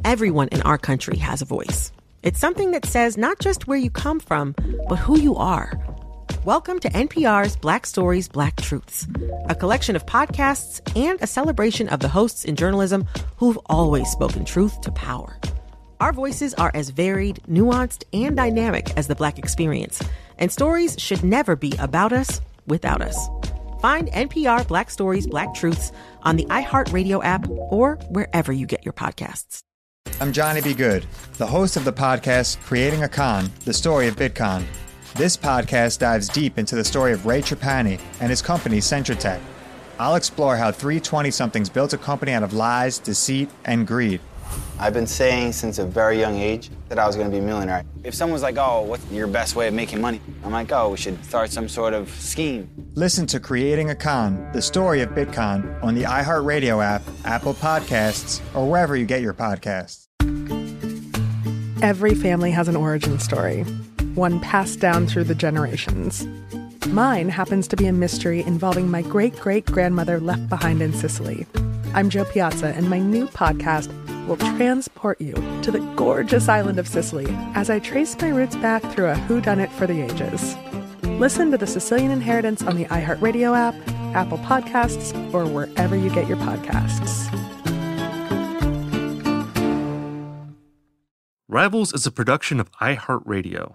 Everyone in our country has a voice. It's something that says not just where you come from, but who you are. Welcome to NPR's Black Stories, Black Truths, a collection of podcasts and a celebration of the hosts in journalism who've always spoken truth to power. Our voices are as varied, nuanced, and dynamic as the Black experience, and stories should never be about us without us. Find NPR Black Stories, Black Truths on the iHeartRadio app or wherever you get your podcasts. I'm Johnny B. Good, the host of the podcast Creating a Con, the story of Bitcoin. This podcast dives deep into the story of Ray Trapani and his company, Centratech. I'll explore how three 20-somethings built a company out of lies, deceit, and greed. I've been saying since a very young age that I was going to be a millionaire. If someone's like, oh, what's your best way of making money? I'm like, oh, we should start some sort of scheme. Listen to Creating a Con, the story of Bitcoin, on the iHeartRadio app, Apple Podcasts, or wherever you get your podcasts. Every family has an origin story, one passed down through the generations. Mine happens to be a mystery involving my great-great-grandmother left behind in Sicily. I'm Jo Piazza, and my new podcast will transport you to the gorgeous island of Sicily as I trace my roots back through a whodunit for the ages. Listen to The Sicilian Inheritance on the iHeartRadio app, Apple Podcasts, or wherever you get your podcasts. Rivals is a production of iHeartRadio.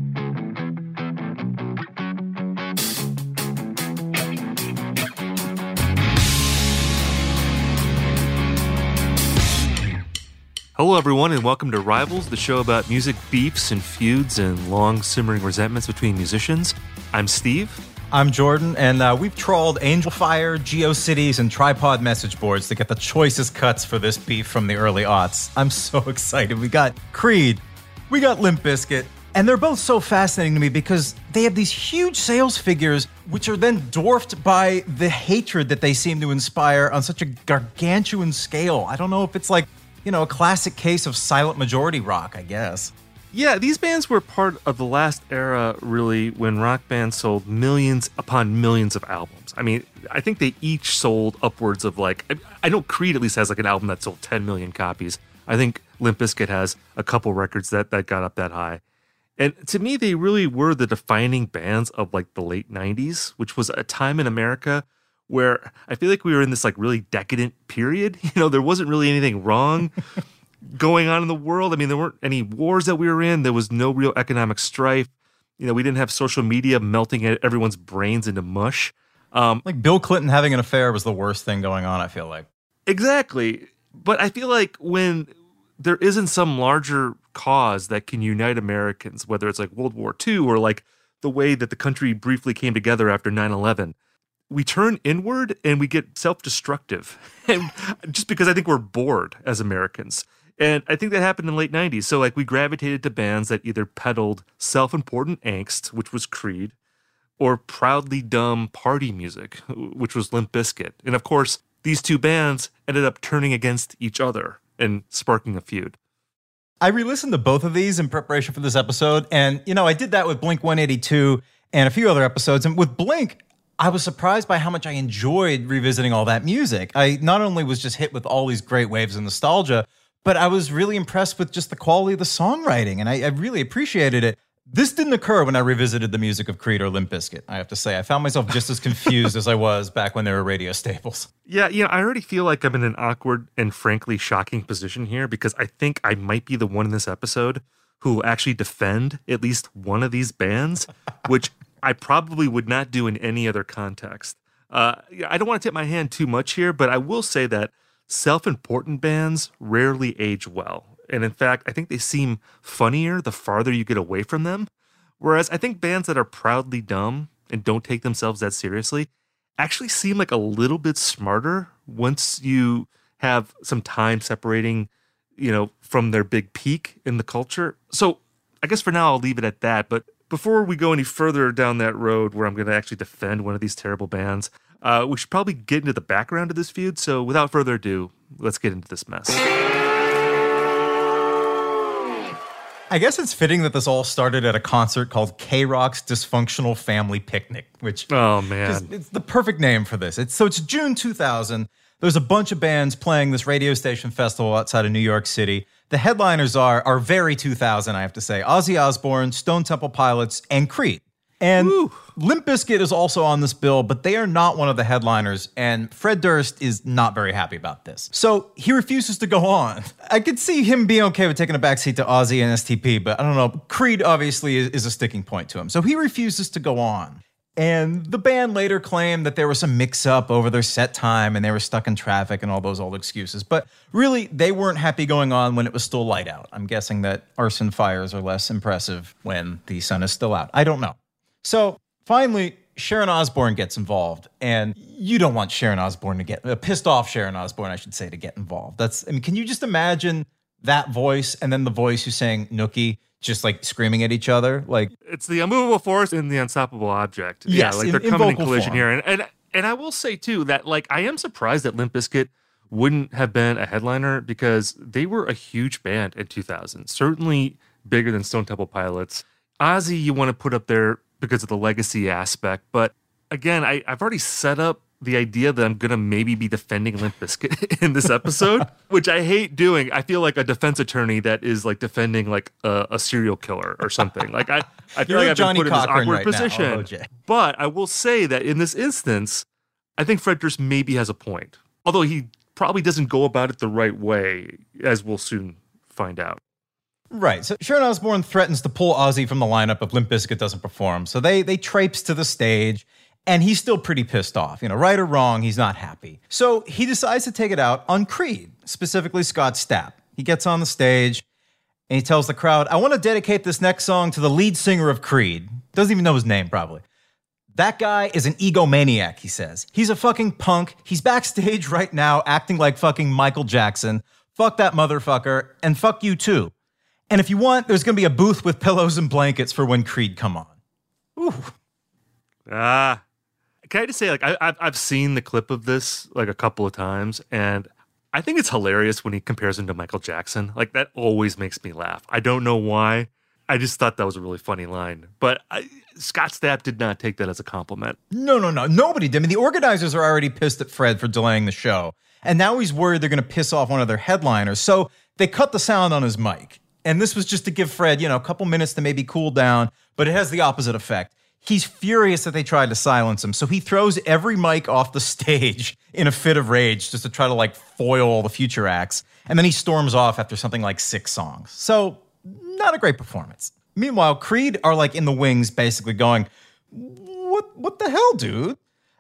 Hello, everyone, and welcome to Rivals, the show about music beefs and feuds and long simmering resentments between musicians. I'm Steve. I'm Jordan, and we've trawled Angel Fire, GeoCities, and tripod message boards to get the choicest cuts for this beef from the early aughts. I'm so excited. We got Creed, we got Limp Bizkit, and they're both so fascinating to me because they have these huge sales figures which are then dwarfed by the hatred that they seem to inspire on such a gargantuan scale. I don't know if it's like, you know, a classic case of silent majority rock, I guess. Yeah, these bands were part of the last era, really, when rock bands sold millions upon millions of albums. I mean, I think they each sold upwards of I know Creed at least has an album that sold 10 million copies. I think Limp Bizkit has a couple records that got up that high. And to me, they really were the defining bands of the late 90s, which was a time in America where I feel like we were in this really decadent period. You know, there wasn't really anything wrong going on in the world. I mean, there weren't any wars that we were in. There was no real economic strife. You know, we didn't have social media melting everyone's brains into mush. Like Bill Clinton having an affair was the worst thing going on, I feel like. Exactly. But I feel like when there isn't some larger cause that can unite Americans, whether it's World War II or the way that the country briefly came together after 9/11, we turn inward and we get self-destructive. And just because I think we're bored as Americans. And I think that happened in the late 90s. So we gravitated to bands that either peddled self-important angst, which was Creed, or proudly dumb party music, which was Limp Bizkit. And of course, these two bands ended up turning against each other and sparking a feud. I re-listened to both of these in preparation for this episode. And, you know, I did that with Blink-182 and a few other episodes. And with Blink, I was surprised by how much I enjoyed revisiting all that music. I not only was just hit with all these great waves of nostalgia, but I was really impressed with just the quality of the songwriting, and I really appreciated it. This didn't occur when I revisited the music of Creed or Limp Bizkit, I have to say. I found myself just as confused as I was back when they were radio staples. Yeah, I already feel like I'm in an awkward and frankly shocking position here because I think I might be the one in this episode who will actually defend at least one of these bands, which I probably would not do in any other context. I don't want to tip my hand too much here, but I will say that self-important bands rarely age well. And in fact, I think they seem funnier the farther you get away from them. Whereas I think bands that are proudly dumb and don't take themselves that seriously actually seem a little bit smarter once you have some time separating, from their big peak in the culture. So I guess for now I'll leave it at that. But before we go any further down that road where I'm going to actually defend one of these terrible bands, we should probably get into the background of this feud. So without further ado, let's get into this mess. I guess it's fitting that this all started at a concert called K-Rock's Dysfunctional Family Picnic, which it's the perfect name for this. It's June 2000. There's a bunch of bands playing this radio station festival outside of New York City. The headliners are very 2000, I have to say. Ozzy Osbourne, Stone Temple Pilots, and Creed. And Limp Bizkit is also on this bill, but they are not one of the headliners, and Fred Durst is not very happy about this. So he refuses to go on. I could see him being okay with taking a backseat to Ozzy and STP, but I don't know. Creed obviously is a sticking point to him. So he refuses to go on. And the band later claimed that there was some mix-up over their set time and they were stuck in traffic and all those old excuses. But really, they weren't happy going on when it was still light out. I'm guessing that arson fires are less impressive when the sun is still out. I don't know. So finally, Sharon Osbourne gets involved. And you don't want Sharon Osbourne to get, pissed off Sharon Osbourne, I should say, to get involved. Can you just imagine that voice and then the voice who's saying Nookie just like screaming at each other? Like, it's the immovable force and the unstoppable object. Yes, yeah, like they're coming in collision form. here. And I will say too that like I am surprised that Limp Bizkit wouldn't have been a headliner because they were a huge band in 2000, certainly bigger than Stone Temple Pilots. Ozzy you want to put up there because of the legacy aspect, but again, I've already set up the idea that I'm going to maybe be defending Limp Bizkit in this episode, which I hate doing. I feel like a defense attorney that is like defending like a serial killer or something. Like I feel like I've been put in this awkward right position. now, OJ. But I will say that in this instance, I think Fred Durst maybe has a point. Although he probably doesn't go about it the right way, as we'll soon find out. Right. So Sharon Osbourne threatens to pull Ozzy from the lineup if Limp Bizkit doesn't perform. So they traipse to the stage. And he's still pretty pissed off. You know, right or wrong, he's not happy. So he decides to take it out on Creed, specifically Scott Stapp. He gets on the stage and he tells the crowd, I want to dedicate this next song to the lead singer of Creed. Doesn't even know his name, probably. That guy is an egomaniac, he says. He's a fucking punk. He's backstage right now acting like fucking Michael Jackson. Fuck that motherfucker. And fuck you too. And if you want, there's going to be a booth with pillows and blankets for when Creed come on. Ooh. Can I just say, like, I've seen the clip of this like a couple of times, and I think it's hilarious when he compares him to Michael Jackson. Like, that always makes me laugh. I don't know why. I just thought that was a really funny line. But Scott Stapp did not take that as a compliment. No. Nobody did. I mean, the organizers are already pissed at Fred for delaying the show. And now he's worried they're going to piss off one of their headliners. So they cut the sound on his mic. And this was just to give Fred, a couple minutes to maybe cool down. But it has the opposite effect. He's furious that they tried to silence him, so he throws every mic off the stage in a fit of rage just to try to, like, foil all the future acts. And then he storms off after something like 6 songs. So, not a great performance. Meanwhile, Creed are, like, in the wings basically going, what the hell, dude?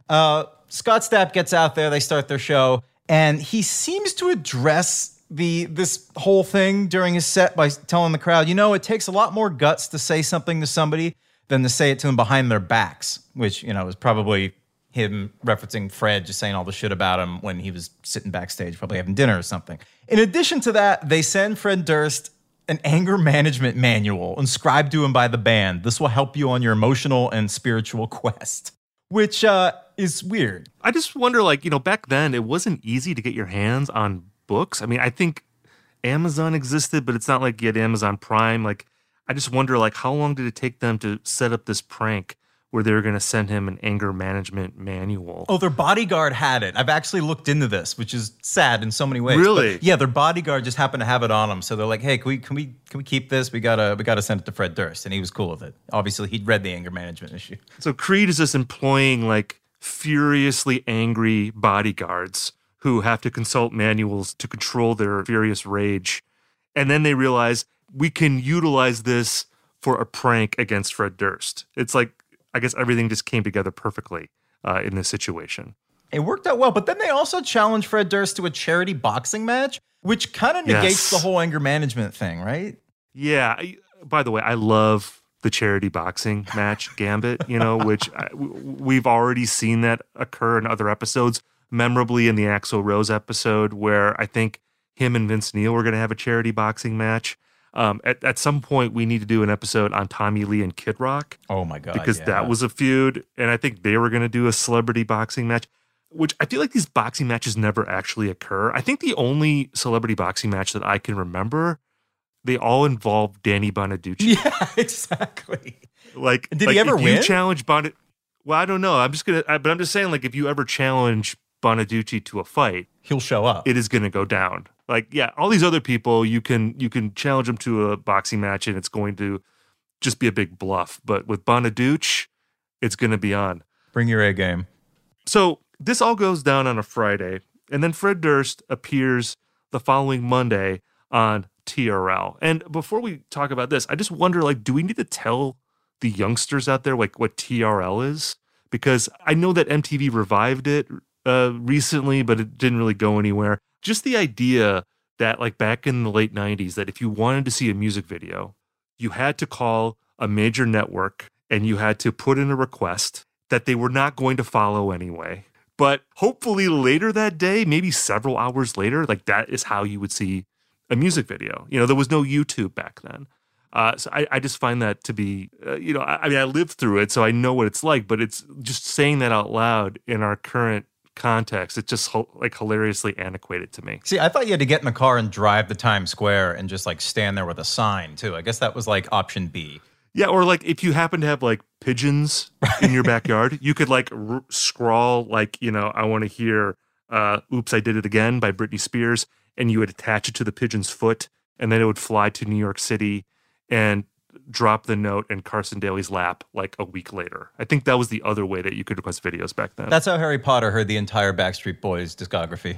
Scott Stapp gets out there, they start their show, and he seems to address this whole thing during his set by telling the crowd, it takes a lot more guts to say something to somebody than to say it to them behind their backs, which, was probably him referencing Fred just saying all the shit about him when he was sitting backstage, probably having dinner or something. In addition to that, they send Fred Durst an anger management manual inscribed to him by the band. This will help you on your emotional and spiritual quest, which is weird. I just wonder, like, back then it wasn't easy to get your hands on books. I mean, I think Amazon existed, but it's not like you had Amazon Prime. Like, I just wonder, like, how long did it take them to set up this prank where they were going to send him an anger management manual? Oh, their bodyguard had it. I've actually looked into this, which is sad in so many ways. Really? But yeah, their bodyguard just happened to have it on them. So they're like, hey, can we keep this? We gotta send it to Fred Durst. And he was cool with it. Obviously, he'd read the anger management issue. So Creed is just employing, like, furiously angry bodyguards who have to consult manuals to control their furious rage. And then they realize, we can utilize this for a prank against Fred Durst. It's like, I guess everything just came together perfectly in this situation. It worked out well, but then they also challenged Fred Durst to a charity boxing match, which kind of negates the whole anger management thing, right? Yeah. By the way, I love the charity boxing match gambit, which we've already seen that occur in other episodes, memorably in the Axl Rose episode where I think him and Vince Neil were going to have a charity boxing match. At some point, we need to do an episode on Tommy Lee and Kid Rock. Oh, my God. Because that was a feud. And I think they were going to do a celebrity boxing match, which I feel like these boxing matches never actually occur. I think the only celebrity boxing match that I can remember, they all involve Danny Bonaducci. Yeah, exactly. Like, did he ever win? You challenge Bonaducci. Well, I don't know. I'm just saying, like, if you ever challenge Bonaducci to a fight, he'll show up. It is going to go down. Like, yeah, all these other people, you can challenge them to a boxing match and it's going to just be a big bluff. But with Bonaduce, it's going to be on. Bring your A game. So this all goes down on a Friday, and then Fred Durst appears the following Monday on TRL. And before we talk about this, I just wonder, like, do we need to tell the youngsters out there, like, what TRL is? Because I know that MTV revived it recently, but it didn't really go anywhere. Just the idea that, like, back in the late 90s, that if you wanted to see a music video, you had to call a major network and you had to put in a request that they were not going to follow anyway. But hopefully later that day, maybe several hours later, like, that is how you would see a music video. You know, there was no YouTube back then. So I just find that to be, you know, I mean, I lived through it, so I know what it's like, but it's just saying that out loud in our current context, it's just like hilariously antiquated to me. See, I thought you had to get in the car and drive to Times Square and just like stand there with a sign too. I guess that was like option B. Yeah, or like if you happen to have like pigeons in your backyard, you could like scrawl like, you know, I want to hear Oops, I Did It Again by Britney Spears, and you would attach it to the pigeon's foot, and then it would fly to New York City and drop the note in Carson Daly's lap like a week later. I think that was the other way that you could request videos back then. That's how Harry Potter heard the entire Backstreet Boys discography.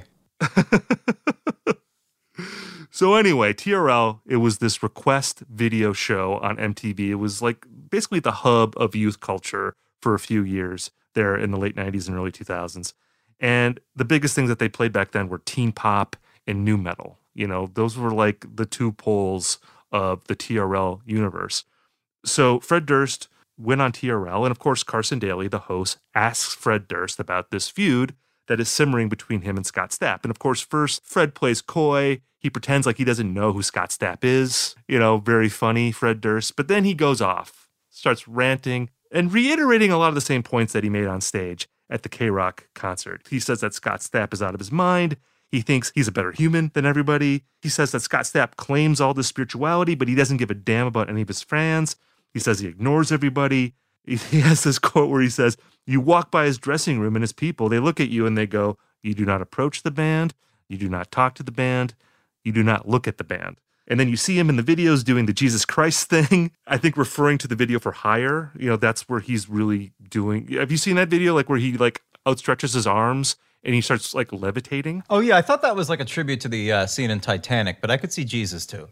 So anyway, TRL, it was this request video show on MTV. It was like basically the hub of youth culture for a few years there in the late 90s and early 2000s. And the biggest things that they played back then were teen pop and nu metal. You know, those were like the two poles of the TRL universe. So Fred Durst went on TRL, and of course Carson Daly, the host, asks Fred Durst about this feud that is simmering between him and Scott Stapp. And of course, first Fred plays coy. He pretends like he doesn't know who Scott Stapp is. You know, very funny, Fred Durst. But then he goes off, starts ranting and reiterating a lot of the same points that he made on stage at the K-Rock concert. He says that Scott Stapp is out of his mind. He thinks he's a better human than everybody. He says that Scott Stapp claims all this spirituality, but he doesn't give a damn about any of his fans. He says he ignores everybody. He has this quote where he says, you walk by his dressing room and his people, they look at you and they go, you do not approach the band. You do not talk to the band. You do not look at the band. And then you see him in the videos doing the Jesus Christ thing. I think referring to the video for Hire, you know, that's where he's really doing. Have you seen that video? Like where he like outstretches his arms and he starts like levitating? Oh yeah, I thought that was like a tribute to the scene in Titanic, but I could see Jesus too.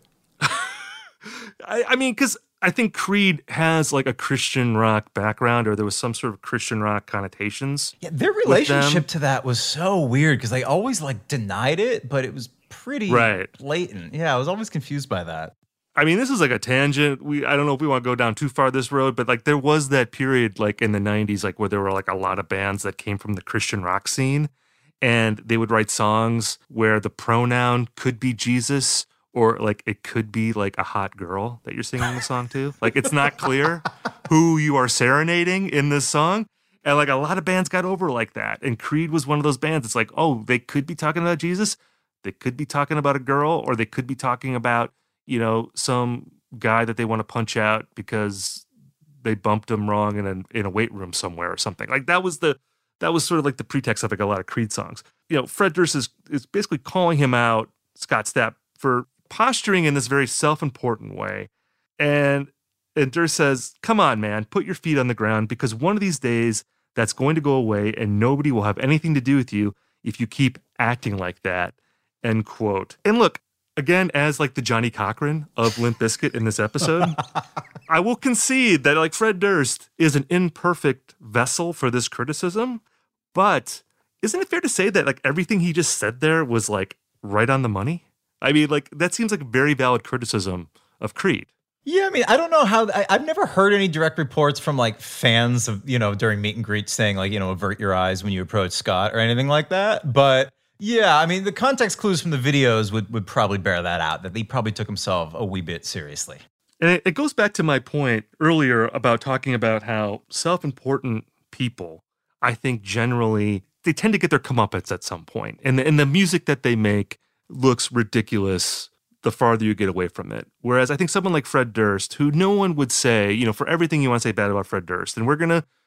I mean, because I think Creed has like a Christian rock background, or there was some sort of Christian rock connotations. Yeah, their relationship to that was so weird because they always like denied it, but it was pretty blatant. Yeah, I was always confused by that. I mean, this is like a tangent. I don't know if we want to go down too far this road, but like there was that period like in the 90s, like where there were like a lot of bands that came from the Christian rock scene, and they would write songs where the pronoun could be Jesus, or like it could be like a hot girl that you're singing the song to. Like it's not clear who you are serenading in this song. And like a lot of bands got over like that. And Creed was one of those bands. It's like, oh, they could be talking about Jesus. They could be talking about a girl, or they could be talking about, you know, some guy that they want to punch out because they bumped him wrong in a weight room somewhere or something. Like that was sort of like the pretext of like a lot of Creed songs. You know, Fred Durst is basically calling him out, Scott Stapp, for posturing in this very self-important way. And Durst says, come on, man, put your feet on the ground, because one of these days that's going to go away and nobody will have anything to do with you if you keep acting like that, end quote. And look, again, as like the Johnny Cochran of Limp Bizkit in this episode, I will concede that like Fred Durst is an imperfect vessel for this criticism, but isn't it fair to say that like everything he just said there was like right on the money? I mean, like, that seems like a very valid criticism of Creed. Yeah, I mean, I don't know how, I've never heard any direct reports from, like, fans of, you know, during meet and greets saying, like, you know, avert your eyes when you approach Scott or anything like that. But, yeah, I mean, the context clues from the videos would probably bear that out, that he probably took himself a wee bit seriously. And it goes back to my point earlier about talking about how self-important people, I think, generally, they tend to get their comeuppance at some point. And the music that they make looks ridiculous the farther you get away from it. Whereas I think someone like Fred Durst, who no one would say, you know, for everything you want to say bad about Fred Durst, and we're going to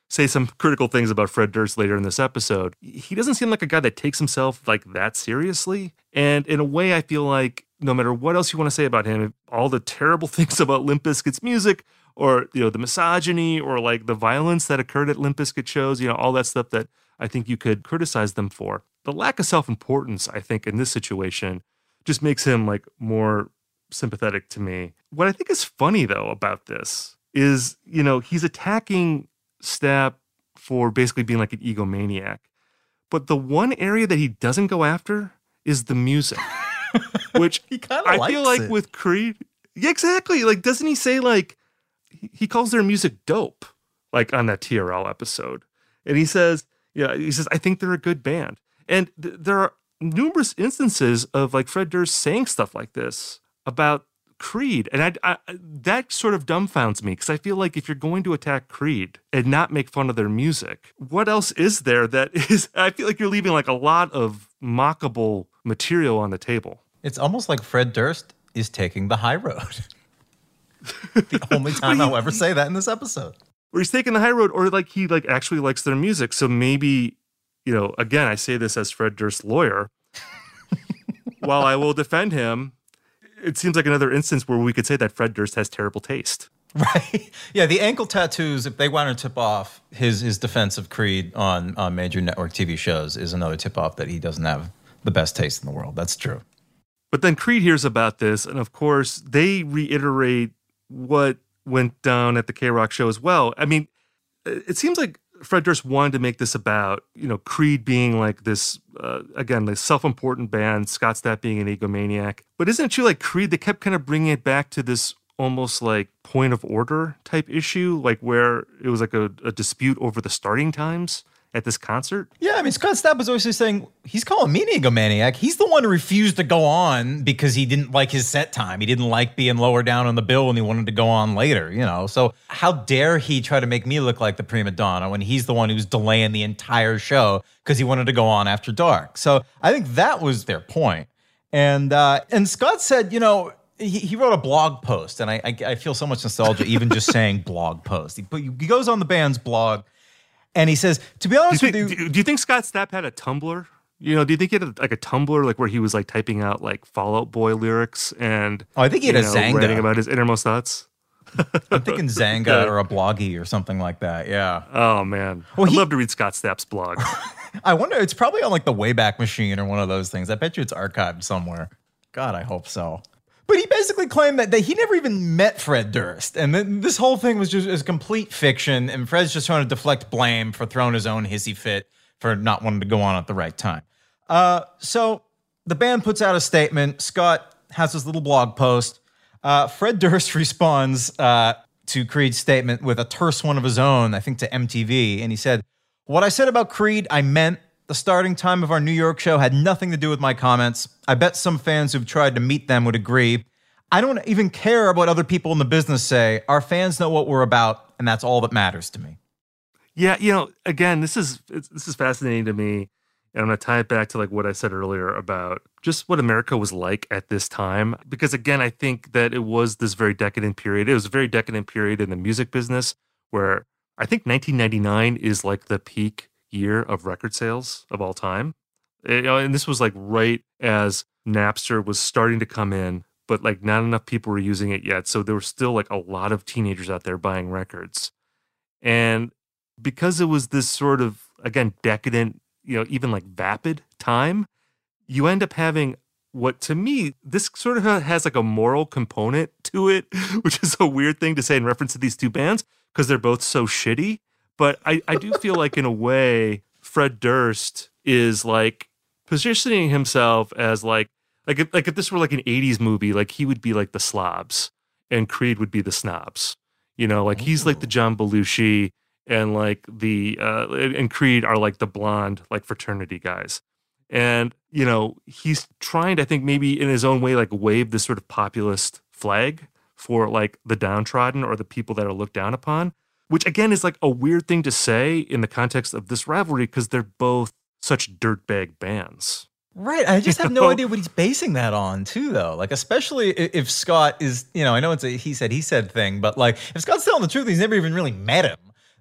say some critical things about Fred Durst later in this episode, he doesn't seem like a guy that takes himself like that seriously. And in a way, I feel like no matter what else you want to say about him, all the terrible things about Limp Bizkit's music, or, you know, the misogyny, or like the violence that occurred at Limp Bizkit shows, you know, all that stuff that I think you could criticize them for. The lack of self-importance, I think, in this situation just makes him like more sympathetic to me. What I think is funny, though, about this is, you know, he's attacking Stapp for basically being like an egomaniac. But the one area that he doesn't go after is the music, which He kind of I feel like with Creed. Yeah, exactly. Like, doesn't he say like, he calls their music dope, like on that TRL episode. And he says, I think they're a good band. And there are numerous instances of like Fred Durst saying stuff like this about Creed. And I that sort of dumbfounds me, because I feel like if you're going to attack Creed and not make fun of their music, what else is there that is, I feel like you're leaving like a lot of mockable material on the table. It's almost like Fred Durst is taking the high road. The only time I'll ever say that in this episode. Or he's taking the high road, or like he like actually likes their music. So maybe, you know, again, I say this as Fred Durst's lawyer. While I will defend him, it seems like another instance where we could say that Fred Durst has terrible taste. Right. Yeah, the ankle tattoos, if they want to tip off his defense of Creed on major network TV shows, is another tip off that he doesn't have the best taste in the world. That's true. But then Creed hears about this, and of course, they reiterate what went down at the K-Rock show as well. I mean, it seems like Fred Durst wanted to make this about, you know, Creed being like this, again, this self-important band, Scott Stapp being an egomaniac. But isn't it true, like Creed, they kept kind of bringing it back to this almost like point of order type issue, like where it was like a dispute over the starting times at this concert? Yeah, I mean, Scott Stapp was always saying, he's calling me an egomaniac. He's the one who refused to go on because he didn't like his set time. He didn't like being lower down on the bill and he wanted to go on later, you know? So how dare he try to make me look like the prima donna when he's the one who's delaying the entire show because he wanted to go on after dark? So I think that was their point. And Scott said, you know, he wrote a blog post, and I feel so much nostalgia even just saying blog post. He goes on the band's blog, and he says, to be honest with you... Do you think Scott Stapp had a Tumblr? You know, do you think he had like a Tumblr, like where he was like typing out like Fall Out Boy lyrics and... Oh, I think he had a Zanga. Writing about his innermost thoughts? I'm thinking Zanga or a Bloggy or something like that, yeah. Oh, man. I'd love to read Scott Stapp's blog. I wonder, it's probably on like the Wayback Machine or one of those things. I bet you it's archived somewhere. God, I hope so. But he basically claimed that he never even met Fred Durst. And then this whole thing was just complete fiction. And Fred's just trying to deflect blame for throwing his own hissy fit for not wanting to go on at the right time. So the band puts out a statement. Scott has this little blog post. Fred Durst responds to Creed's statement with a terse one of his own, I think to MTV. And he said, "What I said about Creed, I meant. The starting time of our New York show had nothing to do with my comments. I bet some fans who've tried to meet them would agree. I don't even care about what other people in the business say. Our fans know what we're about, and that's all that matters to me." Yeah, you know, again, this is fascinating to me. And I'm going to tie it back to like what I said earlier about just what America was like at this time. Because again, I think that it was this very decadent period. It was a very decadent period in the music business where I think 1999 is like the peak year of record sales of all time. You know, and this was like right as Napster was starting to come in, but like not enough people were using it yet. So there were still like a lot of teenagers out there buying records. And because it was this sort of, again, decadent, you know, even like vapid time, you end up having what to me, this sort of has like a moral component to it, which is a weird thing to say in reference to these two bands because they're both so shitty. But I do feel like in a way, Fred Durst is like positioning himself as like if this were like an 80s movie, like he would be like the slobs and Creed would be the snobs. You know, like he's like the John Belushi and like and Creed are like the blonde, like fraternity guys. And, you know, he's trying to, I think maybe in his own way, like wave this sort of populist flag for like the downtrodden or the people that are looked down upon. Which, again, is like a weird thing to say in the context of this rivalry because they're both such dirtbag bands. Right. I just have no idea what he's basing that on, too, though. Like, especially if Scott is, you know, I know it's a he said thing, but like, if Scott's telling the truth, he's never even really met him,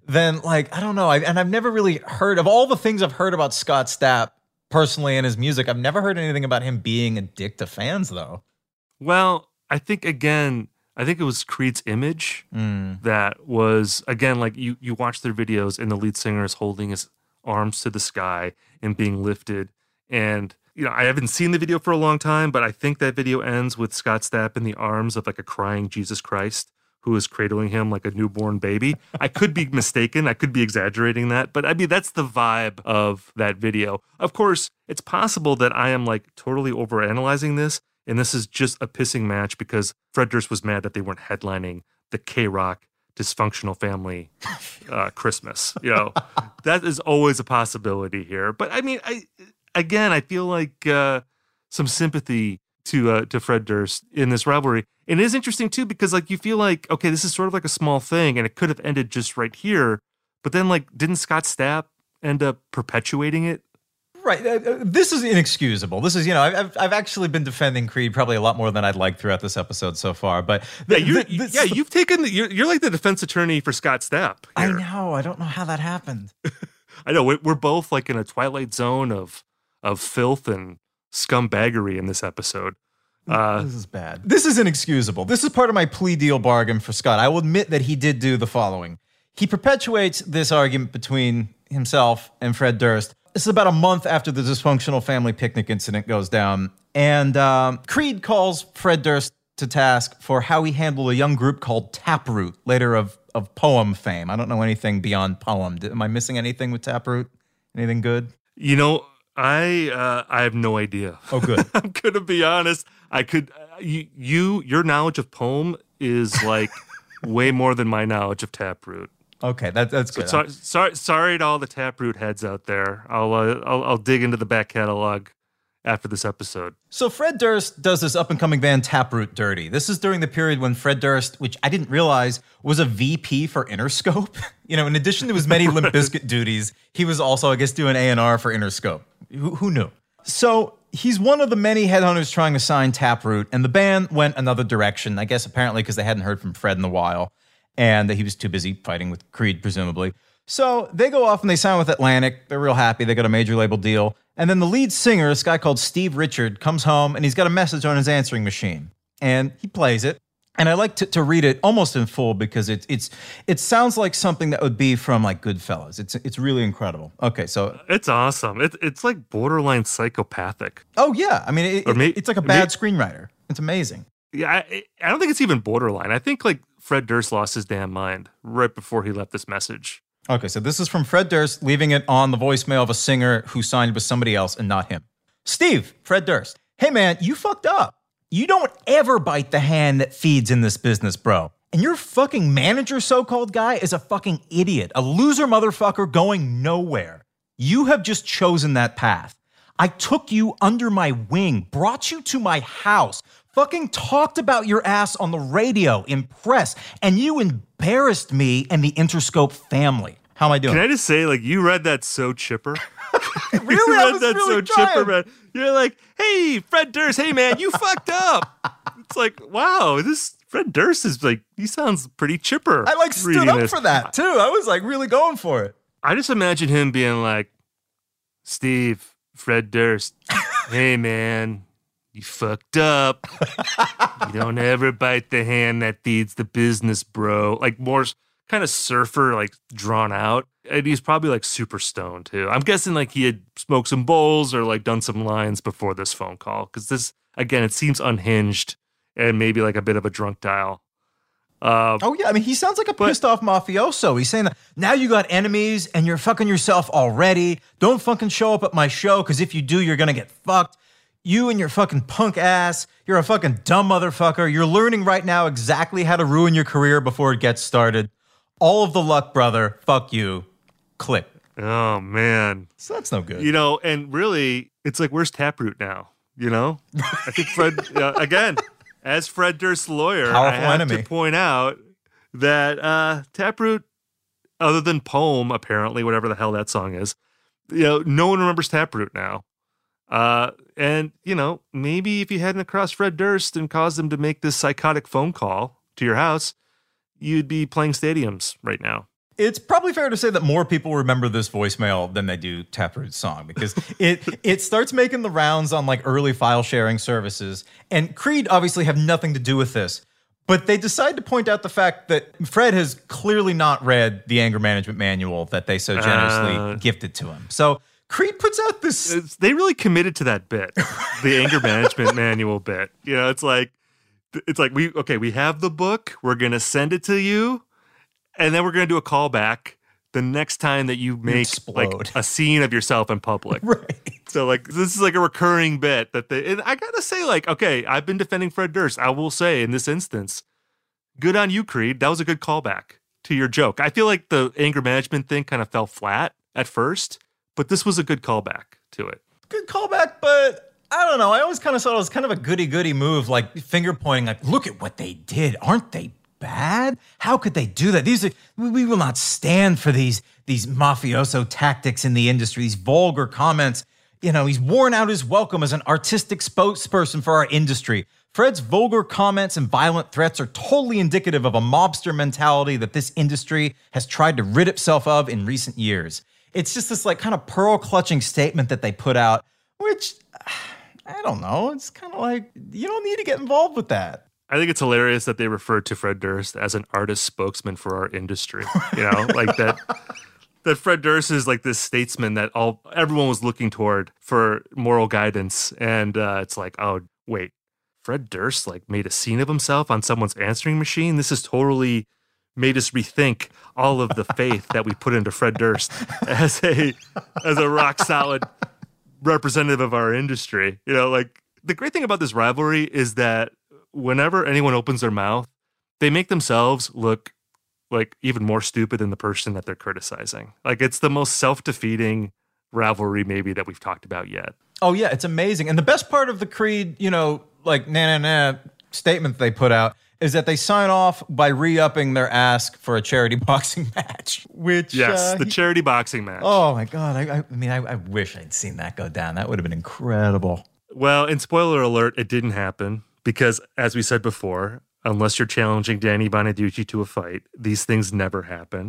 then like, I don't know. I've never really heard of all the things I've heard about Scott Stapp personally and his music. I've never heard anything about him being a dick to fans though. Well, I think it was Creed's image that was, again, like you watch their videos and the lead singer is holding his arms to the sky and being lifted. And, I haven't seen the video for a long time, but I think that video ends with Scott Stapp in the arms of like a crying Jesus Christ who is cradling him like a newborn baby. I could be mistaken. I could be exaggerating that. But I mean, that's the vibe of that video. Of course, it's possible that I am like totally overanalyzing this. And this is just a pissing match because Fred Durst was mad that they weren't headlining the K-Rock Dysfunctional Family Christmas. That is always a possibility here. But I mean, I feel like some sympathy to Fred Durst in this rivalry. And it is interesting too because like you feel like, okay, this is sort of like a small thing and it could have ended just right here. But then like, didn't Scott Stapp end up perpetuating it? Right. This is inexcusable. This is, I've actually been defending Creed probably a lot more than I'd like throughout this episode so far. But you've taken, you're like the defense attorney for Scott Stapp here. I know. I don't know how that happened. I know. We're both like in a twilight zone of filth and scumbaggery in this episode. This is bad. This is inexcusable. This is part of my plea deal bargain for Scott. I will admit that he did do the following. He perpetuates this argument between himself and Fred Durst. This is about a month after the Dysfunctional Family Picnic incident goes down. And Creed calls Fred Durst to task for how he handled a young group called Taproot, later of Poem fame. I don't know anything beyond Poem. Am I missing anything with Taproot? Anything good? I have no idea. Oh, good. I'm gonna be honest. I could. Your knowledge of Poem is like way more than my knowledge of Taproot. Okay, that's good. Sorry to all the Taproot heads out there. I'll dig into the back catalog after this episode. So Fred Durst does this up-and-coming band Taproot dirty. This is during the period when Fred Durst, which I didn't realize, was a VP for Interscope. In addition to his many Limp Bizkit duties, he was also, I guess, doing A&R for Interscope. Who knew? So he's one of the many headhunters trying to sign Taproot, and the band went another direction, I guess apparently because they hadn't heard from Fred in a while, and that he was too busy fighting with Creed, presumably. So they go off and they sign with Atlantic. They're real happy. They got a major label deal. And then the lead singer, this guy called Steve Richard, comes home and he's got a message on his answering machine. And he plays it. And I like to read it almost in full because it sounds like something that would be from like Goodfellas. It's really incredible. Okay, so it's awesome. It's like borderline psychopathic. Oh yeah, I mean it's like a bad screenwriter. It's amazing. Yeah, I don't think it's even borderline. I think like Fred Durst lost his damn mind right before he left this message. Okay, so this is from Fred Durst leaving it on the voicemail of a singer who signed with somebody else and not him. Steve, Fred Durst. Hey man, you fucked up. You don't ever bite the hand that feeds in this business, bro. And your fucking manager so-called guy is a fucking idiot, a loser motherfucker going nowhere. You have just chosen that path. I took you under my wing, brought you to my house, fucking talked about your ass on the radio, in press, and you embarrassed me and the Interscope family. How am I doing? Can I just say, like, you read that so chipper? Really? You I read was that really so trying. chipper, man. You're like, hey, Fred Durst, hey, man, you fucked up. It's like, wow, this Fred Durst is like, he sounds pretty chipper. I like stood up for that, too. I was like really going for it. I just imagine him being like, Steve, Fred Durst, hey, man, you fucked up. You don't ever bite the hand that feeds the business, bro. Like more kind of surfer, like drawn out. And he's probably like super stoned too. I'm guessing like he had smoked some bowls or like done some lines before this phone call. Cause this, again, it seems unhinged and maybe like a bit of a drunk dial. Oh yeah, I mean, he sounds like a pissed off mafioso. He's saying that now you got enemies and you're fucking yourself already. Don't fucking show up at my show because if you do, you're gonna get fucked. You and your fucking punk ass, you're a fucking dumb motherfucker. You're learning right now exactly how to ruin your career before it gets started. All of the luck, brother. Fuck you. Click. Oh, man. So that's no good. And really, it's like, where's Taproot now? I think Fred, again, as Fred Durst's lawyer, Powerful I have enemy. to point out that Taproot, other than Poem, apparently, whatever the hell that song is, no one remembers Taproot now. And maybe if you hadn't crossed Fred Durst and caused him to make this psychotic phone call to your house, you'd be playing stadiums right now. It's probably fair to say that more people remember this voicemail than they do Taproot's song, because it starts making the rounds on like early file sharing services. And Creed obviously have nothing to do with this, but they decide to point out the fact that Fred has clearly not read the anger management manual that they so generously gifted to him. So Creed puts out this... They really committed to that bit, the anger management manual bit. You know, it's like we have the book, we're going to send it to you, and then we're going to do a callback the next time that you make like a scene of yourself in public. Right. So like this is like a recurring bit that and I got to say, like, okay, I've been defending Fred Durst. I will say in this instance, good on you, Creed. That was a good callback to your joke. I feel like the anger management thing kind of fell flat at first, but this was a good callback to it. Good callback, but I don't know. I always kind of saw it as kind of a goody-goody move, like finger pointing, like, look at what they did. Aren't they bad? How could they do that? We will not stand for these mafioso tactics in the industry, these vulgar comments. You know, he's worn out his welcome as an artistic spokesperson for our industry. Fred's vulgar comments and violent threats are totally indicative of a mobster mentality that this industry has tried to rid itself of in recent years. It's just this like kind of pearl-clutching statement that they put out, which, I don't know, it's kind of like, you don't need to get involved with that. I think it's hilarious that they refer to Fred Durst as an artist spokesman for our industry. You know, like that Fred Durst is like this statesman that everyone was looking toward for moral guidance. And it's like, oh, wait, Fred Durst like made a scene of himself on someone's answering machine? This has totally made us rethink all of the faith that we put into Fred Durst as a rock solid representative of our industry. You know, like the great thing about this rivalry is that whenever anyone opens their mouth, they make themselves look like even more stupid than the person that they're criticizing. Like it's the most self-defeating rivalry maybe that we've talked about yet. Oh yeah, it's amazing. And the best part of the Creed, you know, like nah statement they put out is that they sign off by re-upping their ask for a charity boxing match. Which the charity boxing match. Oh my God. I wish I'd seen that go down. That would have been incredible. Well, and spoiler alert, it didn't happen. Because, as we said before, unless you're challenging Danny Bonaducci to a fight, these things never happen.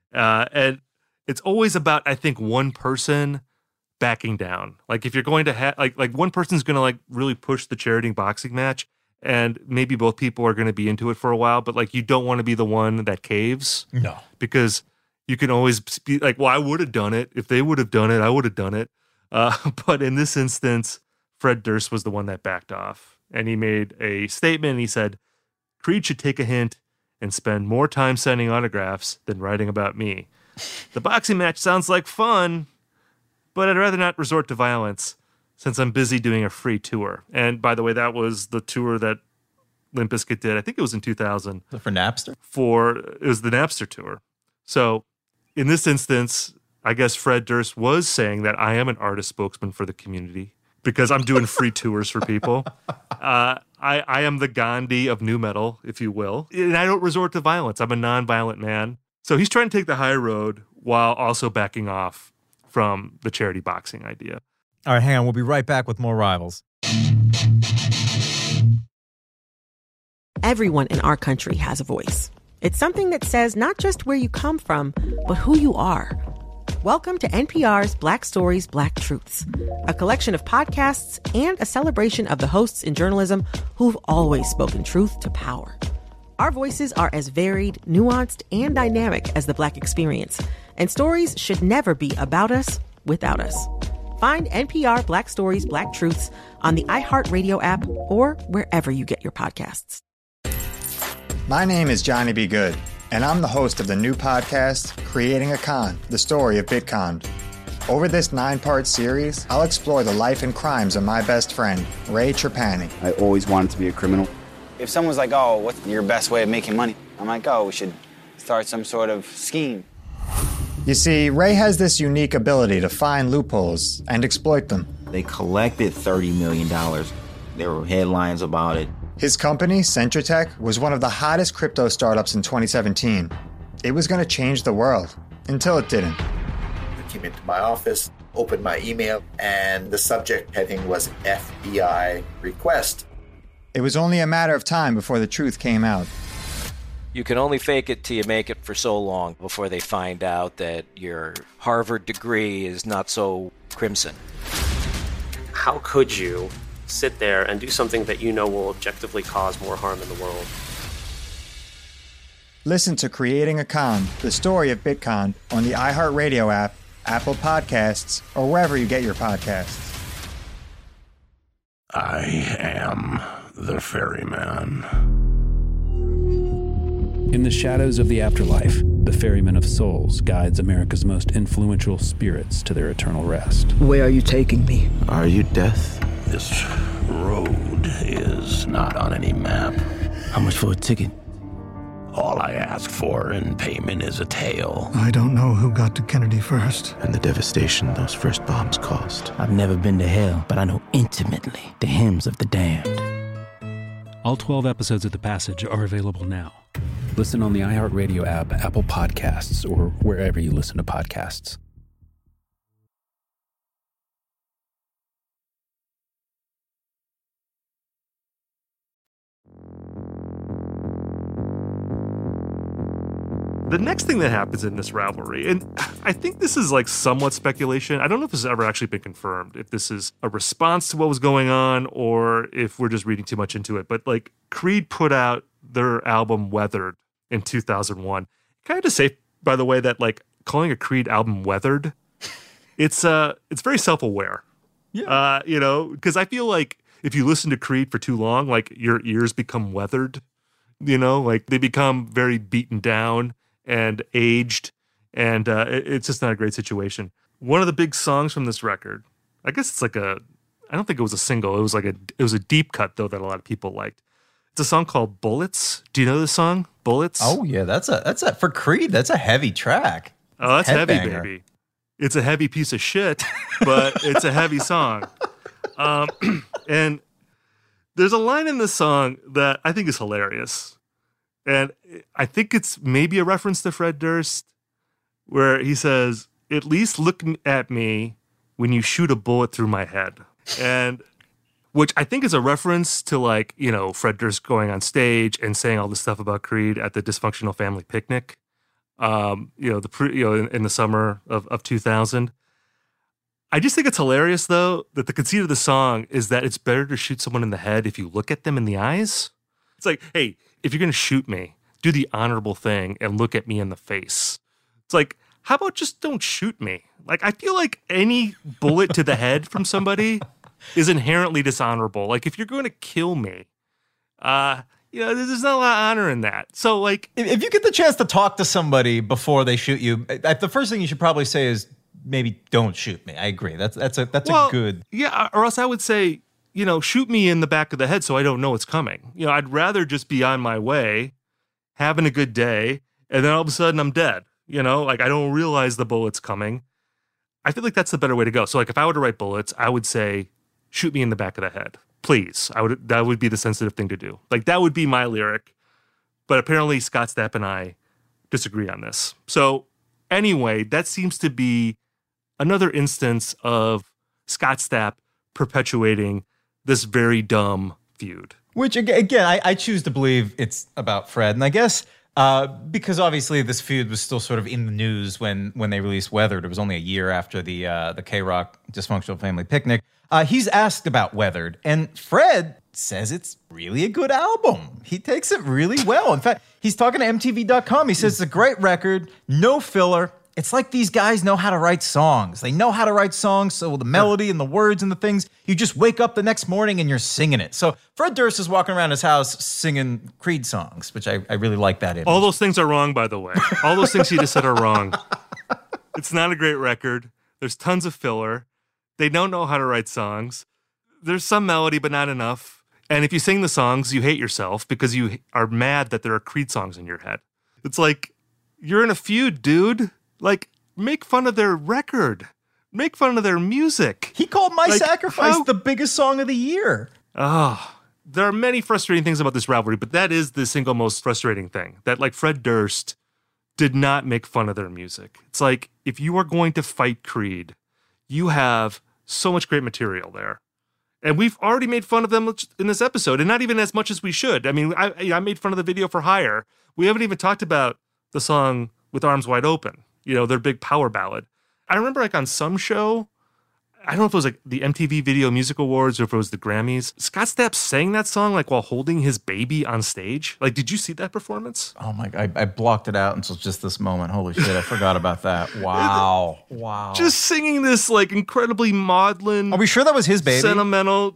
And it's always about, I think, one person backing down. Like, if you're going to have, like one person's going to, like, really push the charity boxing match, and maybe both people are going to be into it for a while, but, like, you don't want to be the one that caves. No. Because you can always be like, well, I would have done it. If they would have done it, I would have done it. But in this instance, Fred Durst was the one that backed off. And he made a statement. He said, Creed should take a hint and spend more time sending autographs than writing about me. The boxing match sounds like fun, but I'd rather not resort to violence since I'm busy doing a free tour. And by the way, that was the tour that Limp Bizkit did. I think it was in 2000. For Napster? It was the Napster tour. So in this instance, I guess Fred Durst was saying that I am an artist spokesman for the community, because I'm doing free tours for people. I am the Gandhi of nu metal, if you will. And I don't resort to violence. I'm a non-violent man. So he's trying to take the high road while also backing off from the charity boxing idea. All right, hang on. We'll be right back with more Rivals. Everyone in our country has a voice. It's something that says not just where you come from, but who you are. Welcome to NPR's Black Stories, Black Truths, a collection of podcasts and a celebration of the hosts in journalism who've always spoken truth to power. Our voices are as varied, nuanced, and dynamic as the Black experience, and stories should never be about us without us. Find NPR Black Stories, Black Truths on the iHeartRadio app or wherever you get your podcasts. My name is Johnny B. Good, and I'm the host of the new podcast, Creating a Con, the story of Bitcon. Over this 9-part series, I'll explore the life and crimes of my best friend, Ray Trapani. I always wanted to be a criminal. If someone's like, oh, what's your best way of making money? I'm like, oh, we should start some sort of scheme. You see, Ray has this unique ability to find loopholes and exploit them. They collected $30 million. There were headlines about it. His company, Centratech, was one of the hottest crypto startups in 2017. It was going to change the world, until it didn't. I came into my office, opened my email, and the subject heading was FBI request. It was only a matter of time before the truth came out. You can only fake it till you make it for so long before they find out that your Harvard degree is not so crimson. How could you sit there and do something that you know will objectively cause more harm in the world? Listen to Creating a Con, the story of Bitcon, on the iHeartRadio app, Apple Podcasts, or wherever you get your podcasts. I am the ferryman. In the shadows of the afterlife, the Ferryman of Souls guides America's most influential spirits to their eternal rest. Where are you taking me? Are you death? This road is not on any map. How much for a ticket? All I ask for in payment is a tale. I don't know who got to Kennedy first. And the devastation those first bombs caused. I've never been to hell, but I know intimately the hymns of the damned. All 12 episodes of The Passage are available now. Listen on the iHeartRadio app, Apple Podcasts, or wherever you listen to podcasts. The next thing that happens in this rivalry, and I think this is like somewhat speculation. I don't know if this has ever actually been confirmed, if this is a response to what was going on or if we're just reading too much into it. But like Creed put out their album Weathered in 2001. Can I just say, by the way, that like calling a Creed album Weathered, it's very self-aware. Yeah. Because I feel like if you listen to Creed for too long, like your ears become weathered, like they become very beaten down and aged, and it's just not a great situation. One of the big songs from this record, I guess it's like I don't think it was a single. It was a deep cut though that a lot of people liked. It's a song called Bullets. Do you know this song? Bullets? Oh yeah, that's a for Creed, that's a heavy track. Oh, that's heavy, baby. It's a heavy piece of shit, but it's a heavy song. And there's a line in this song that I think is hilarious. And I think it's maybe a reference to Fred Durst, where he says, "At least look at me when you shoot a bullet through my head." And which I think is a reference to like, Fred Durst going on stage and saying all this stuff about Creed at the Dysfunctional Family Picnic, in the summer of 2000. I just think it's hilarious, though, that the conceit of the song is that it's better to shoot someone in the head if you look at them in the eyes. It's like, hey, if you're going to shoot me, do the honorable thing and look at me in the face. It's like, how about just don't shoot me? Like, I feel like any bullet to the head from somebody is inherently dishonorable. Like, if you're going to kill me, there's not a lot of honor in that. So, like, if you get the chance to talk to somebody before they shoot you, the first thing you should probably say is maybe don't shoot me. I agree. That's a good. Yeah, or else I would say, shoot me in the back of the head so I don't know it's coming. I'd rather just be on my way, having a good day, and then all of a sudden I'm dead. Like I don't realize the bullet's coming. I feel like that's the better way to go. So, like, if I were to write bullets, I would say, shoot me in the back of the head. Please. That would be the sensitive thing to do. Like, that would be my lyric. But apparently Scott Stapp and I disagree on this. So anyway, that seems to be another instance of Scott Stapp perpetuating this very dumb feud. Which, again, I choose to believe it's about Fred. And I guess because obviously this feud was still sort of in the news when they released Weathered. It was only a year after the K-Rock Dysfunctional Family Picnic. He's asked about Weathered, and Fred says it's really a good album. He takes it really well. In fact, he's talking to MTV.com. He says it's a great record, no filler. It's like these guys know how to write songs. They know how to write songs, so the melody and the words and the things, you just wake up the next morning and you're singing it. So Fred Durst is walking around his house singing Creed songs, which I really like that image. All those things are wrong, by the way. All those things you just said are wrong. It's not a great record. There's tons of filler. They don't know how to write songs. There's some melody, but not enough. And if you sing the songs, you hate yourself because you are mad that there are Creed songs in your head. It's like, you're in a feud, dude. Like, make fun of their record. Make fun of their music. He called My Sacrifice the biggest song of the year. Oh, there are many frustrating things about this rivalry, but that is the single most frustrating thing. That, like, Fred Durst did not make fun of their music. It's like, if you are going to fight Creed, you have so much great material there. And we've already made fun of them in this episode, and not even as much as we should. I mean, I made fun of the video for hire. We haven't even talked about the song With Arms Wide Open, their big power ballad. I remember like on some show, I don't know if it was like the MTV Video Music Awards or if it was the Grammys, Scott Stapp sang that song like while holding his baby on stage. Like, did you see that performance? Oh my God, I blocked it out until just this moment. Holy shit, I forgot about that. Wow. Just singing this like incredibly maudlin. Are we sure that was his baby? Sentimental.